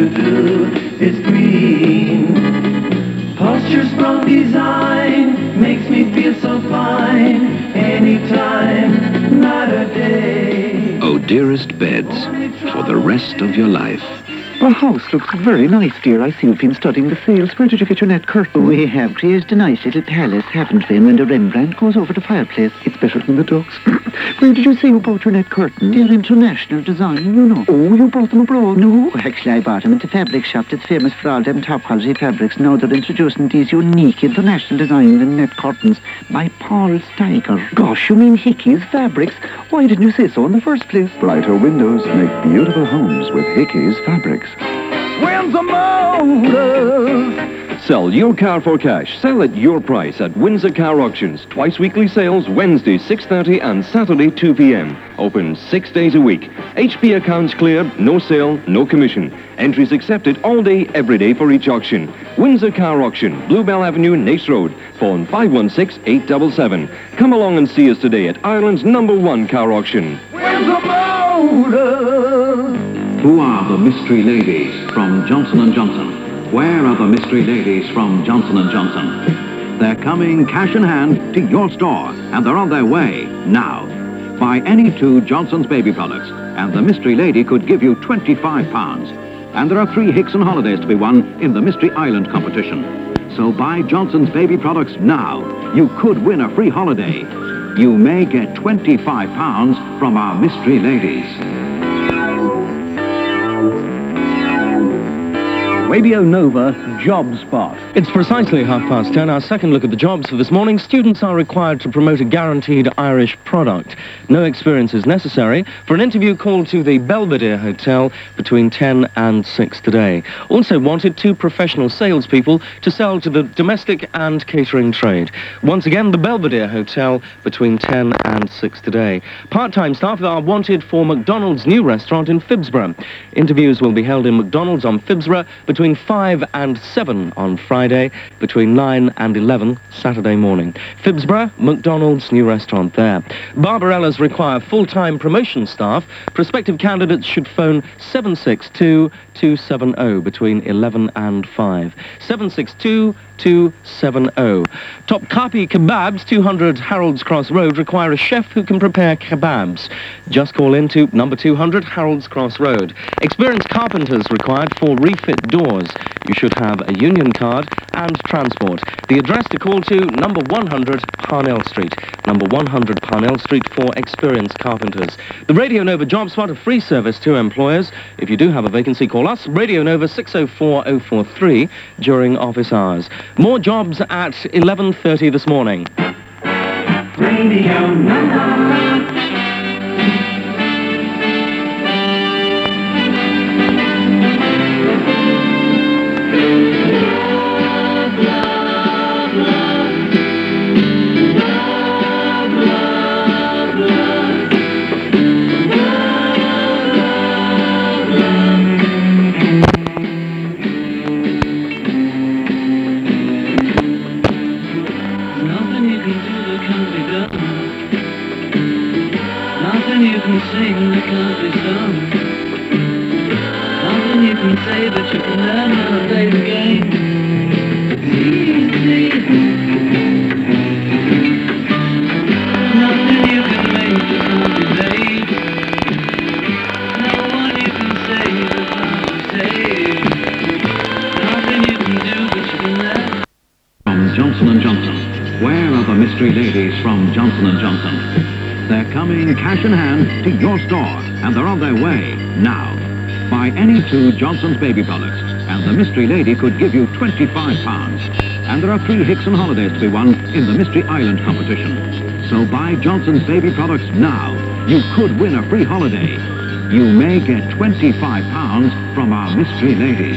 to do is green. Posture sprung design makes me feel so fine. Anytime, night or day. Oh, dearest beds, for the rest of your life. The house looks very nice, dear. I see you've been studying the sales. Where did you get your net curtain? We have created a nice little palace, haven't we? And when the Rembrandt goes over the fireplace, It's better than the ducks. Where did you say you bought your net curtain? they're international design, you know. Oh, you bought them abroad? No, actually, I bought them at the fabric shop that's famous for all them top-quality fabrics. Now they're introducing these unique international designs and net curtains by Paul Steiger. Gosh, you mean Hickey's Fabrics? Why didn't you say so in the first place? Brighter windows make beautiful homes with Hickey's Fabrics. Windsor Motors. Sell your car for cash. Sell at your price at Windsor Car Auctions. Twice weekly sales, Wednesday six thirty and Saturday two p.m. Open six days a week. H P accounts cleared, no sale, no commission. Entries accepted all day, every day for each auction. Windsor Car Auction, Bluebell Avenue, Nace Road. Phone five one six, eight seven seven. Come along and see us today at Ireland's number one car auction. Windsor Motors. Who are the mystery ladies from Johnson and Johnson? Where are the mystery ladies from Johnson and Johnson? They're coming cash in hand to your store, and they're on their way now. Buy any two Johnson's baby products, and the mystery lady could give you twenty-five pounds. And there are three Hickson holidays to be won in the Mystery Island competition. So buy Johnson's baby products now. You could win a free holiday. You may get twenty-five pounds from our mystery ladies. Radio Nova Job Spot. It's precisely half past ten. Our second look at the jobs for this morning. Students are required to promote a guaranteed Irish product. No experience is necessary. For an interview, call to the Belvedere Hotel between ten and six today. Also wanted two professional salespeople to sell to the domestic and catering trade. Once again, the Belvedere Hotel between ten and six today. Part-time staff are wanted for McDonald's new restaurant in Phibsborough. Interviews will be held in McDonald's on Phibsborough between five and seven on Friday, between nine and eleven Saturday morning. Phibsborough, McDonald's new restaurant there. Barbarellas require full-time promotion staff. Prospective candidates should phone seven six two, two seven zero between eleven and five. seven six two, two seven zero. Topkapi Kebabs, two hundred Harold's Cross Road, require a chef who can prepare kebabs. Just call in to number two hundred Harold's Cross Road. Experienced carpenters required for refit doors. You should have a union card and transport. The address to call to, number one hundred Parnell Street. Number one hundred Parnell Street for experienced carpenters. The Radio Nova Job Spot, a free service to employers. If you do have a vacancy, call us, Radio Nova six oh four oh four three during office hours. More jobs at eleven thirty this morning. Radio Nova. Johnson and Johnson. Where are the mystery ladies from Johnson and Johnson? They're coming cash in hand to your store, and they're on their way now. Buy any two Johnson's baby products, and the mystery lady could give you twenty-five pounds. And there are three Hickson holidays to be won in the Mystery Island competition. So buy Johnson's baby products now. You could win a free holiday. You may get twenty-five pounds from our mystery ladies.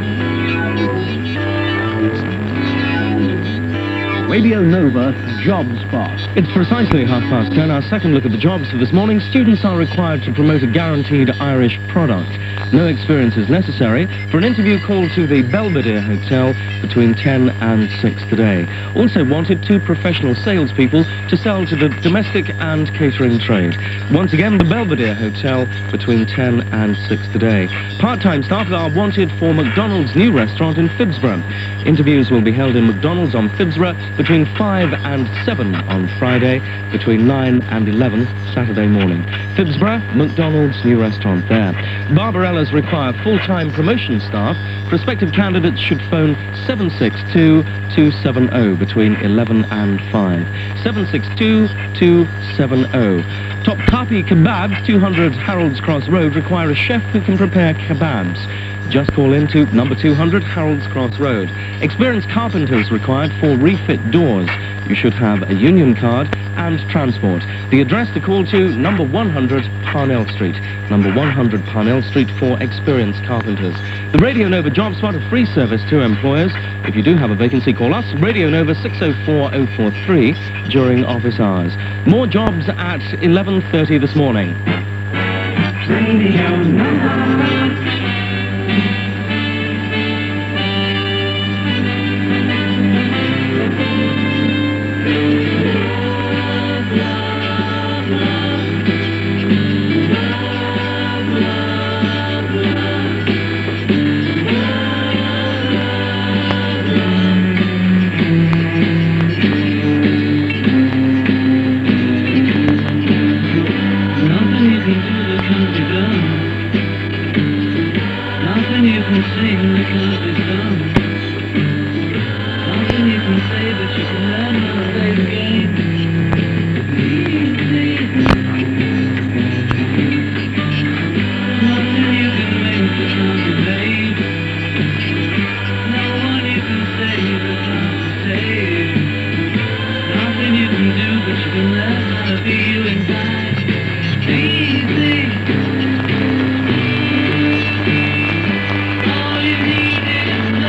Radio Nova Job Spot. It's precisely half past ten. Our second look at the jobs for this morning. Students are required to promote a guaranteed Irish product. No experience is necessary. For an interview, call to the Belvedere Hotel between ten and six today. Also wanted two professional salespeople to sell to the domestic and catering trade. Once again, the Belvedere Hotel between ten and six today. Part-time staff are wanted for McDonald's new restaurant in Phibsborough. Interviews will be held in McDonald's on Phibsborough between five and seven on Friday, between nine and eleven Saturday morning. Phibsborough, McDonald's new restaurant there. Barbarellas require full-time promotion staff. Prospective candidates should phone seven six two, two seven zero between eleven and five. seven six two, two seven zero. Topkapi Kebabs, two hundred Harold's Cross Road, require a chef who can prepare kebabs. Just call in to number two hundred Harold's Cross Road. Experienced carpenters required for refit doors. You should have a union card and transport. The address to call to, number one hundred Parnell Street. Number one hundred Parnell Street for experienced carpenters. The Radio Nova Job Spot, a free service to employers. If you do have a vacancy, call us, Radio Nova six oh four oh four three during office hours. More jobs at eleven thirty this morning. Radio Nova. All you need is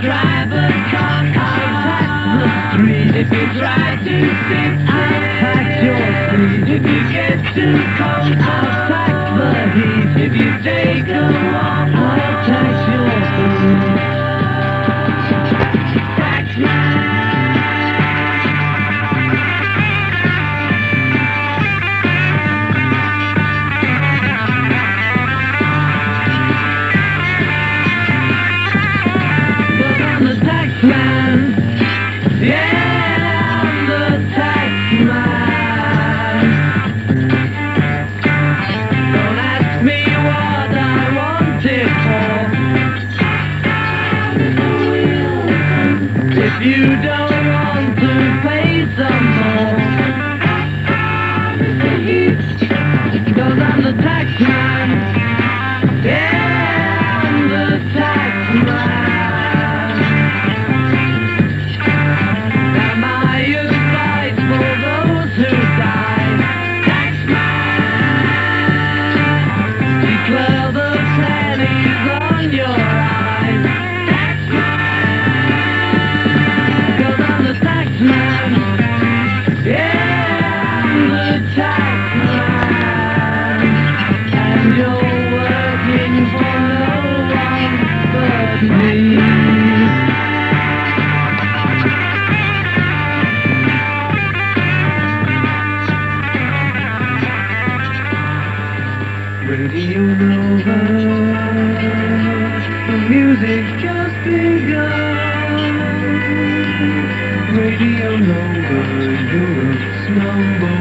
drive a car, I'll tax the street. If you try to sit, I'll tax your seat. If you get too cold, I'll tax the heat. If you take a walk, I'll tax your food. Taxman. Man, yeah, I'm the tax man. Don't ask me what I want it for. If you don't want to pay some more, 'cause I'm the tax man. Yeah, I'm the tax man. Radio Nova, the music just begun. Radio Nova, Europe's number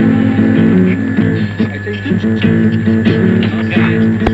one. I take two. Okay.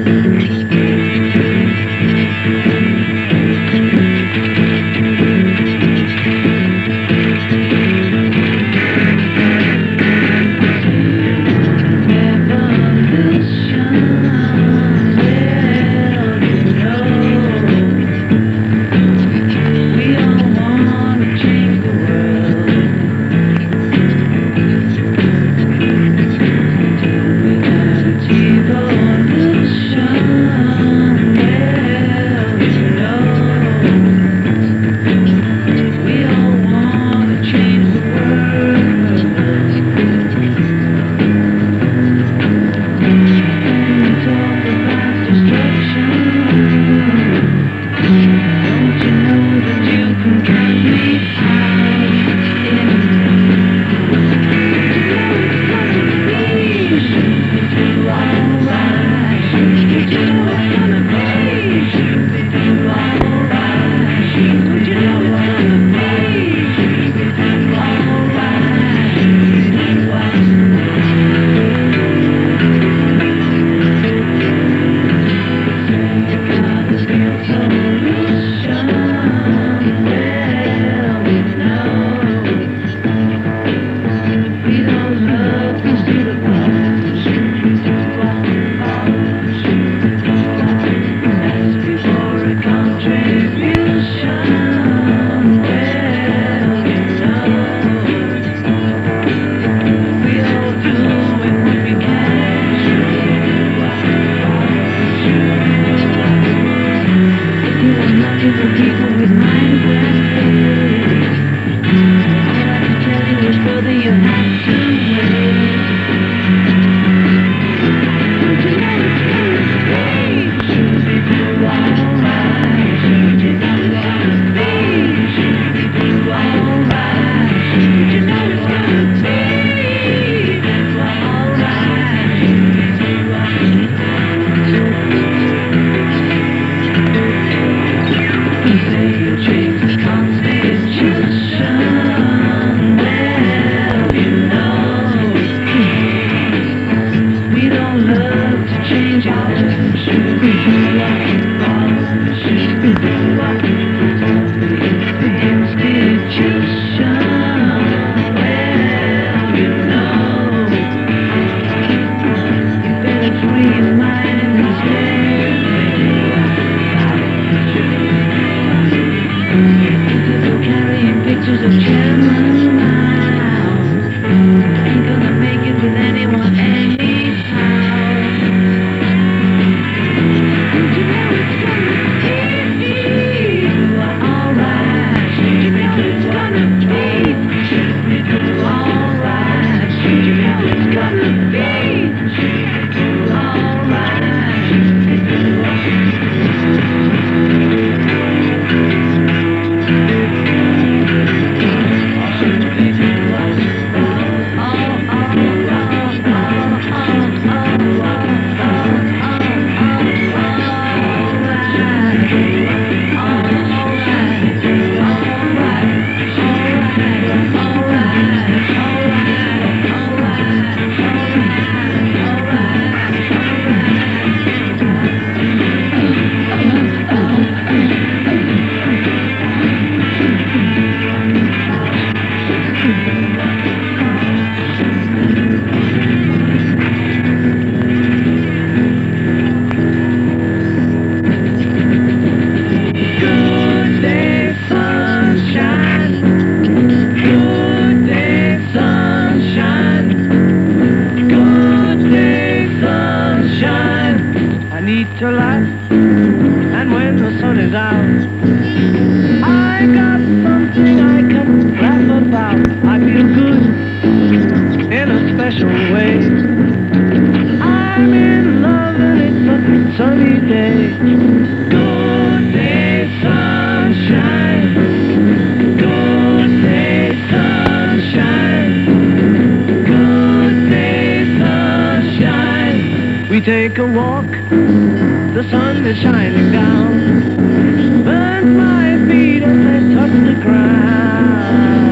take a walk. The sun is shining down, burns my feet as they touch the ground.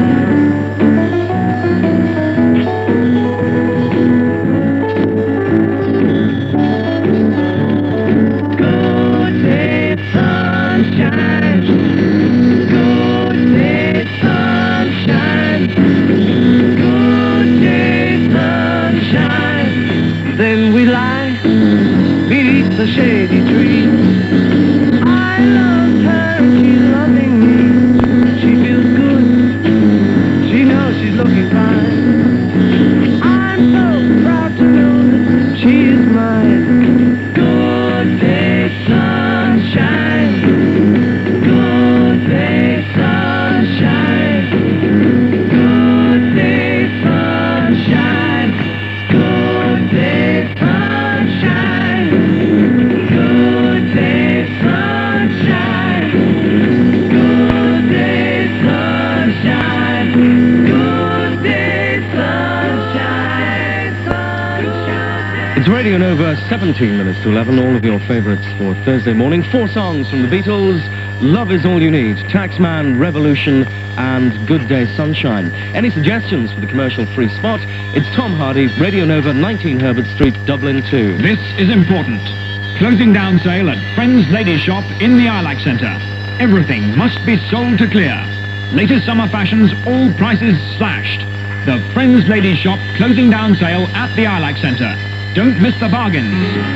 Good day, sunshine. Good day, sunshine. Good day, sunshine. Then we lie beneath the shady tree. I loved her and she's loving me. She feels good. She knows she's looking fine. I'm so proud to know that she is mine. Good day, sunshine. Good day, sunshine. Good day, sunshine. Good day, sunshine. Good day, sunshine. Good day, sunshine. Good day, sunshine. Sunshine. It's Radio Nova, seventeen minutes to eleven, all of your favourites for Thursday morning. Four songs from the Beatles: Love Is All You Need, Taxman, Revolution, and Good Day Sunshine. Any suggestions for the commercial-free spot? It's Tom Hardy, Radio Nova, nineteen Herbert Street, Dublin two. This is important. Closing down sale at Friends Ladies Shop in the Ilac Centre. Everything must be sold to clear. Latest summer fashions, all prices slashed. The Friends Ladies Shop closing down sale at the Ilac Centre. Don't miss the bargains.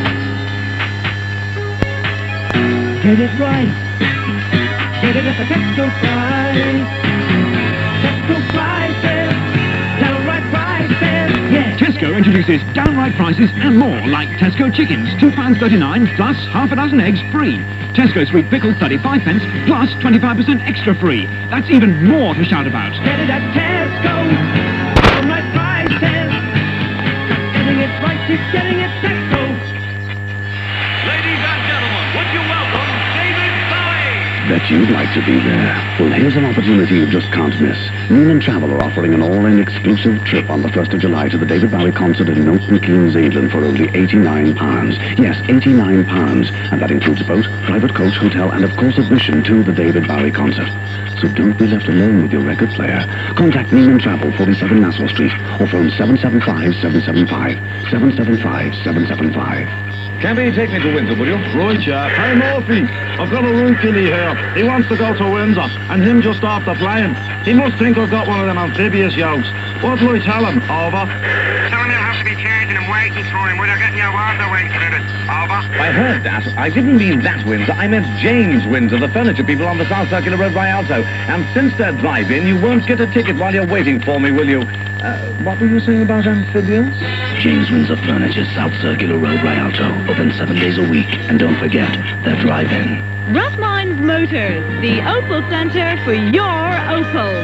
Get it right. Get it at the Tesco price. Tesco prices. Downright prices. Yeah. Tesco introduces downright prices and more, like Tesco chickens, two pounds thirty-nine, plus half a dozen eggs free. Tesco sweet pickles, thirty-five pence, plus twenty-five percent extra free. That's even more to shout about. Get it at Tesco. Downright prices. Getting it right is getting it Tesco. Ladies and gentlemen, would you welcome David Bowie? Bet you'd like to be there. Well, here's an opportunity you just can't miss. Newman Travel are offering an all-in exclusive trip on the first of July to the David Bowie concert in Milton Keynes, England for only eighty-nine pounds. Yes, eighty-nine pounds. And that includes boat, private coach, hotel, and of course admission to the David Bowie concert. So don't be left alone with your record player. Contact Newman Travel, forty-seven Nassau Street, or phone seven seven five, seven seven five, seven seven five, seven seven five. Campy, take me to Windsor, will you? Right, yeah. Hey, Murphy, I've got a room killie here. He wants to go to Windsor, and him just off the plane. He must think I've got one of them amphibious yachts. What do I tell him? Over. Tell him you'll have to be charging him wages for him without getting your water weight in it. Over. I heard that. I didn't mean that Windsor. I meant James Windsor, the furniture people on the South Circular Road, Rialto. And since they're drive-in, you won't get a ticket while you're waiting for me, will you? Uh, what were you saying about amphibians? James Windsor Furniture, South Circular Road, Rialto. Open seven days a week. And don't forget, they're drive-in. Rough Minds Motors, the Opel Centre for your Opel.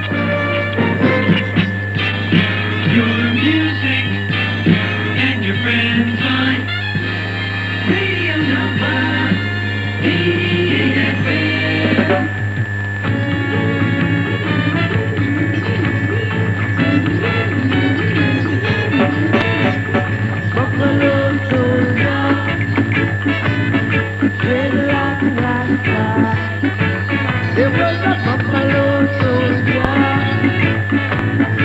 Your music and your friends on Radio Nova, eighty-eight F M. Buffalo soldier, red like Rasta. There was a buffalo soldier.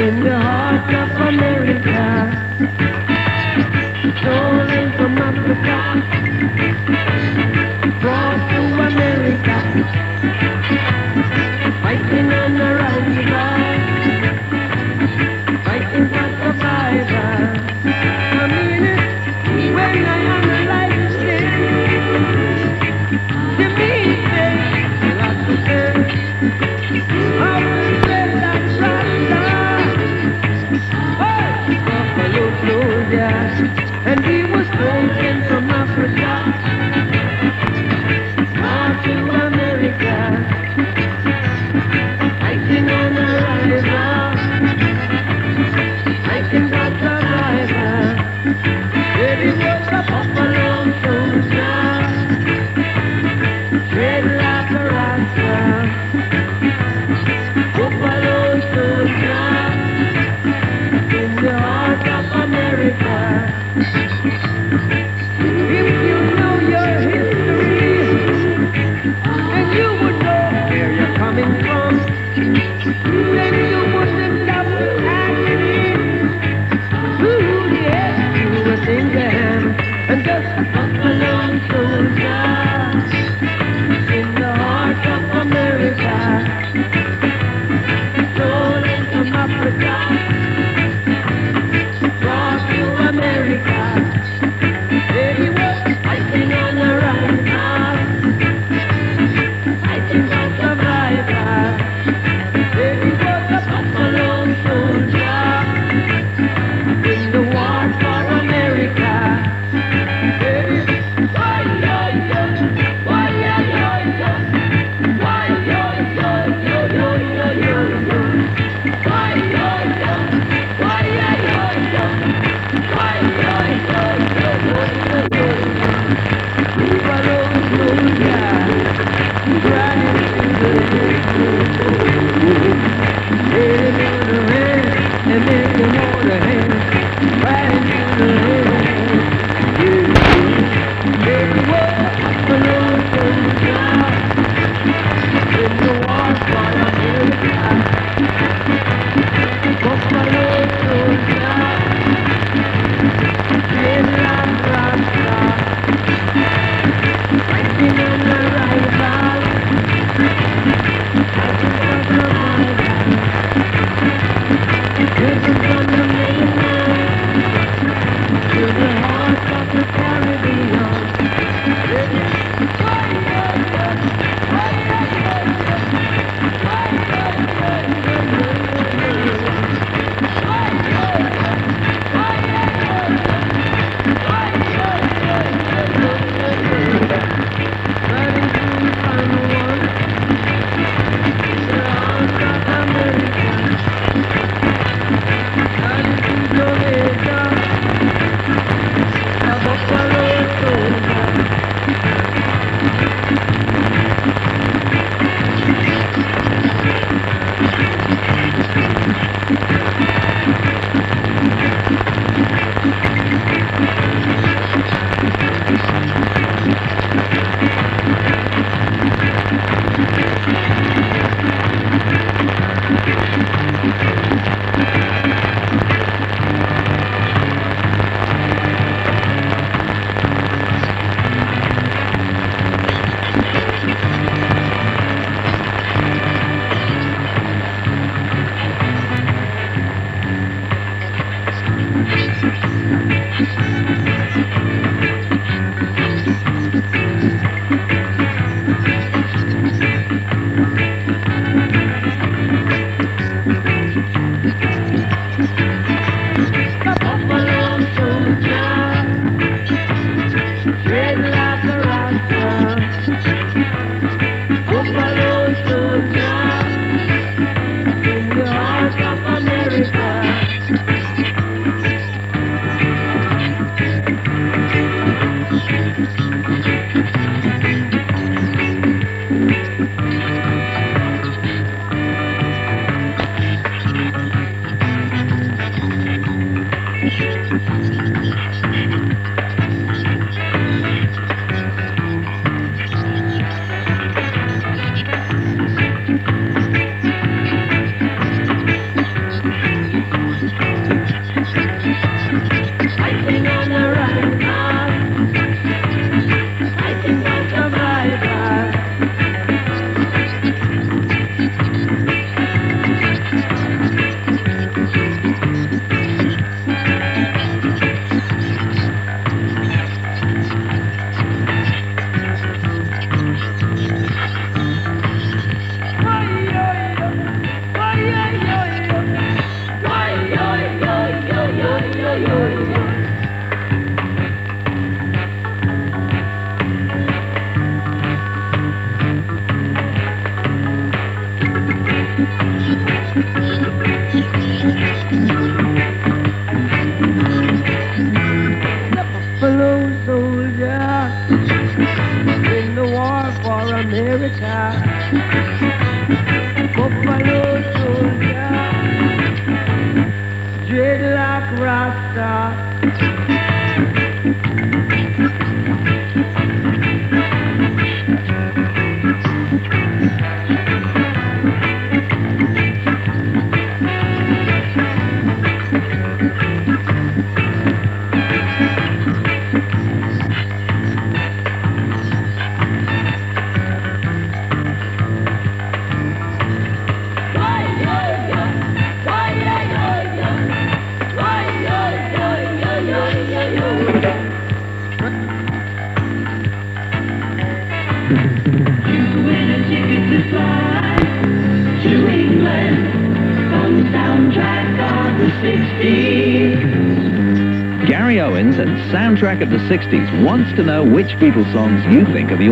Gary Owens and Soundtrack of the sixties wants to know which Beatles songs you think are the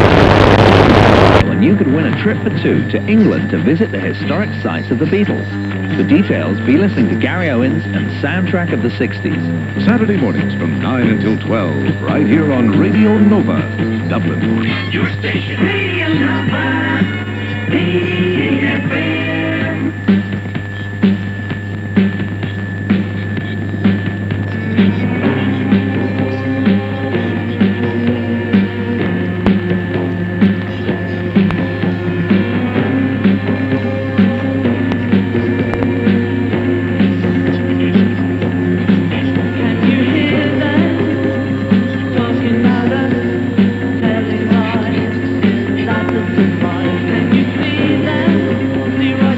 all-time. And you could win a trip for two to England to visit the historic sites of the Beatles. For details, be listening to Gary Owens and Soundtrack of the sixties. Saturday mornings from nine until twelve, right here on Radio Nova, Dublin. Your station. Radio Nova. eighty-eight F M. Can you see them? See right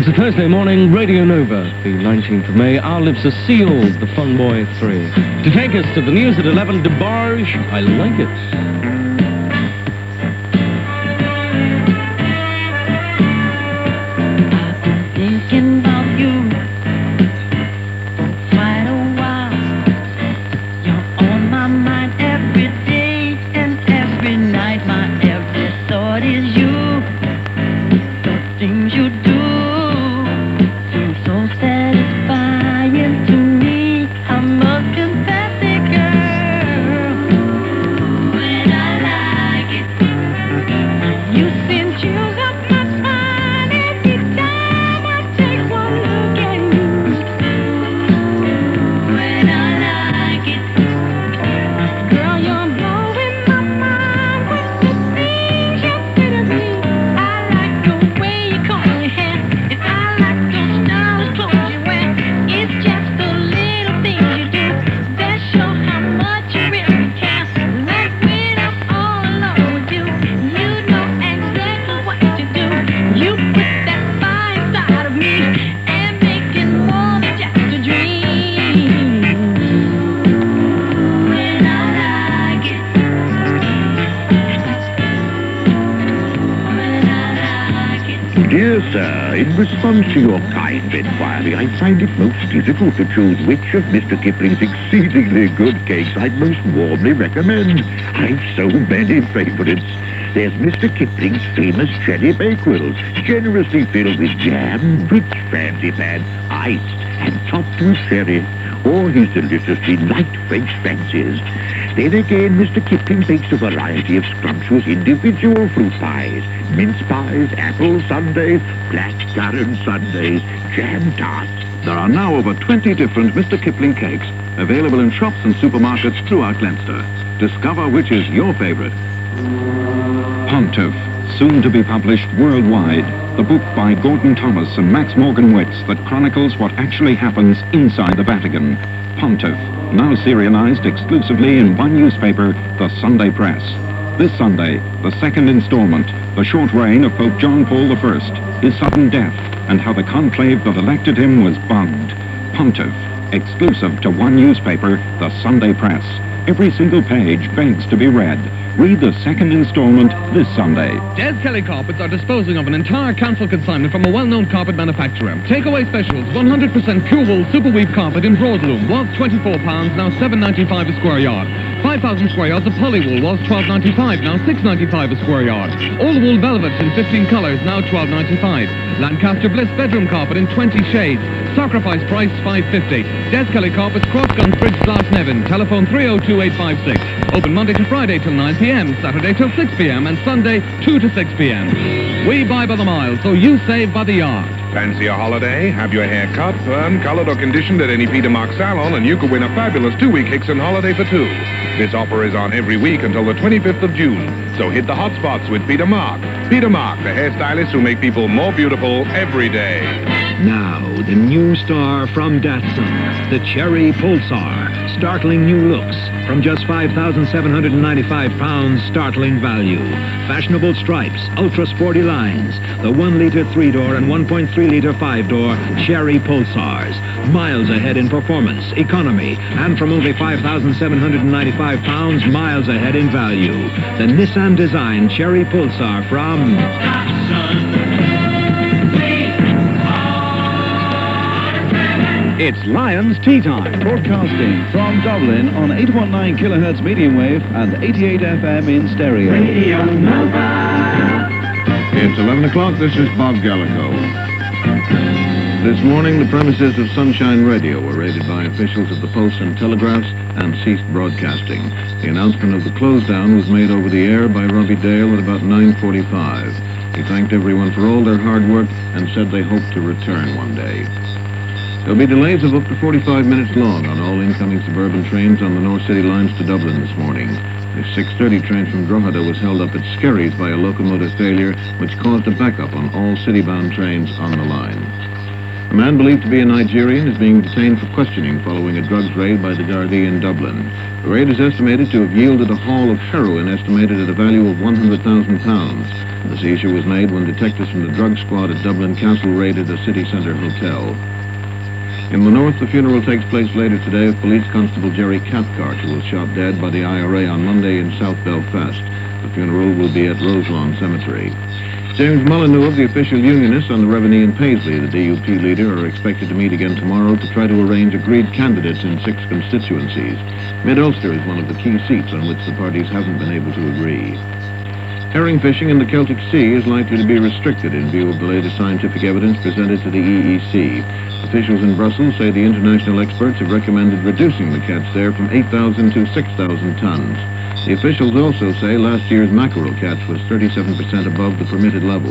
It's a Thursday morning, Radio Nova, the nineteenth of May. Our lips are sealed, the Fun Boy three. To take us to the news at eleven, DeBarge, I Like It. Thinking about you for quite a while. You're on my mind every day and every night. My every thought is you. The things you do seem so satisfying to me. I must confess it, girl. When I like it, you send chills up my spine every time I take one look at you. When I like it, girl, you're blowing my mind with the things you say to me. I like the way you comb your hair, and I like those stylish clothes you wear. It's just the little things you do that show how much you really care. Like when I'm all alone with you, you know exactly what to do. You put that fire inside of me and make it more than just a dream. When I like it, when I like it. Dear sir, in response to your kind inquiry, I find it most difficult to choose which of Mister Kipling's exceedingly good cakes I'd most warmly recommend. I've so many favorites. There's Mister Kipling's famous cherry bakewells, generously filled with jam, rich fancy pan, iced, and topped with cherry. Or his deliciously light French fancies. Then again, Mister Kipling bakes a variety of scrumptious individual fruit pies, mince pies, apple sundaes, blackcurrant sundaes, jam tarts. There are now over twenty different Mister Kipling cakes available in shops and supermarkets throughout Leinster. Discover which is your favorite. Pontiff, soon to be published worldwide. The book by Gordon Thomas and Max Morgan-Witz that chronicles what actually happens inside the Vatican. Pontiff, now serialized exclusively in one newspaper, the Sunday Press. This Sunday, the second installment, the short reign of Pope John Paul the First, his sudden death, and how the conclave that elected him was bunged. Pontiff, exclusive to one newspaper, the Sunday Press. Every single page begs to be read. Read the second installment this Sunday. Des Kelly Carpets are disposing of an entire cancelled consignment from a well-known carpet manufacturer. Takeaway specials, one hundred percent pure wool super weave carpet in broadloom was twenty-four pounds, now seven ninety-five a square yard. five thousand square yards of polywool was twelve ninety-five, now six ninety-five a square yard. All wool velvets in fifteen colours, now twelve ninety-five. Lancaster Bliss bedroom carpet in twenty shades. Sacrifice price five fifty. Des Kelly Carpets, Crossguns Bridge, Glasnevin. Telephone three oh two eight five six. Open Monday to Friday till nine p.m, Saturday till six p.m, and Sunday two to six p.m. We buy by the mile, so you save by the yard. Fancy a holiday? Have your hair cut, permed, colored, or conditioned at any Peter Mark salon, and you could win a fabulous two-week Hickson holiday for two. This offer is on every week until the twenty-fifth of June. So hit the hot spots with Peter Mark. Peter Mark, the hairstylist who make people more beautiful every day. Now, the new star from Datsun, the Cherry Pulsar. Startling new looks. From just five thousand seven hundred ninety-five pounds, startling value. Fashionable stripes, ultra sporty lines. The one liter three-door and one point three liter five-door Cherry Pulsars. Miles ahead in performance, economy, and from only five thousand seven hundred ninety-five pounds, miles ahead in value. The Nissan designed Cherry Pulsar from It's Lions Tea Time, broadcasting from Dublin on eight nineteen kilohertz medium wave and eighty-eight F M in stereo. Radio Nova. It's eleven o'clock. This is Bob Gallico. This morning, the premises of Sunshine Radio were raided by officials of the Post and Telegraphs and ceased broadcasting. The announcement of the close down was made over the air by Robbie Dale at about nine forty-five. He thanked everyone for all their hard work and said they hoped to return one day. There'll be delays of up to forty-five minutes long on all incoming suburban trains on the North City lines to Dublin this morning. The six thirty train from Drogheda was held up at Skerries by a locomotive failure, which caused a backup on all city-bound trains on the line. A man believed to be a Nigerian is being detained for questioning following a drugs raid by the Gardaí in Dublin. The raid is estimated to have yielded a haul of heroin estimated at a value of one hundred thousand pounds. The seizure was made when detectives from the drug squad at Dublin Castle raided a city centre hotel. In the north, the funeral takes place later today of Police Constable Jerry Cathcart, who was shot dead by the I R A on Monday in South Belfast. The funeral will be at Roselawn Cemetery. James Molyneux of the official unionists and the Revenue and Paisley, the D U P leader, are expected to meet again tomorrow to try to arrange agreed candidates in six constituencies. Mid-Ulster is one of the key seats on which the parties haven't been able to agree. Herring fishing in the Celtic Sea is likely to be restricted in view of the latest scientific evidence presented to the E E C. Officials in Brussels say the international experts have recommended reducing the catch there from eight thousand to six thousand tons. The officials also say last year's mackerel catch was thirty-seven percent above the permitted level.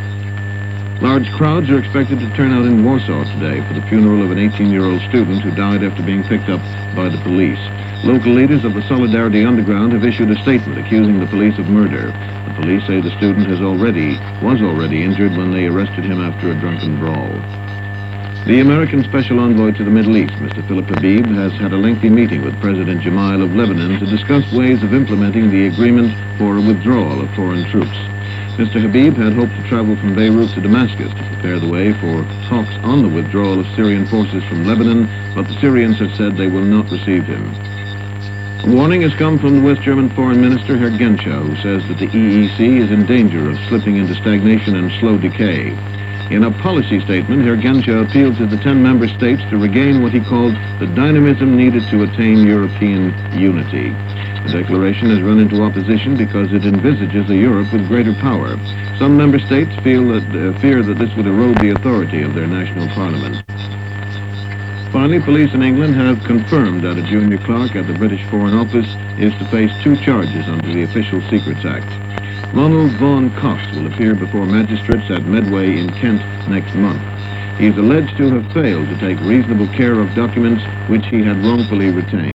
Large crowds are expected to turn out in Warsaw today for the funeral of an eighteen-year-old student who died after being picked up by the police. Local leaders of the Solidarity Underground have issued a statement accusing the police of murder. The police say the student has already, was already injured when they arrested him after a drunken brawl. The American Special Envoy to the Middle East, Mister Philip Habib, has had a lengthy meeting with President Gemayel of Lebanon to discuss ways of implementing the agreement for a withdrawal of foreign troops. Mister Habib had hoped to travel from Beirut to Damascus to prepare the way for talks on the withdrawal of Syrian forces from Lebanon, but the Syrians have said they will not receive him. A warning has come from the West German Foreign Minister, Herr Genscher, who says that the E E C is in danger of slipping into stagnation and slow decay. In a policy statement, Herr Genscher appealed to the ten member states to regain what he called the dynamism needed to attain European unity. The declaration has run into opposition because it envisages a Europe with greater power. Some member states feel that, uh, fear that this would erode the authority of their national parliament. Finally, police in England have confirmed that a junior clerk at the British Foreign Office is to face two charges under the Official Secrets Act. Ronald Vaughan Cox will appear before magistrates at Medway in Kent next month. He is alleged to have failed to take reasonable care of documents which he had wrongfully retained.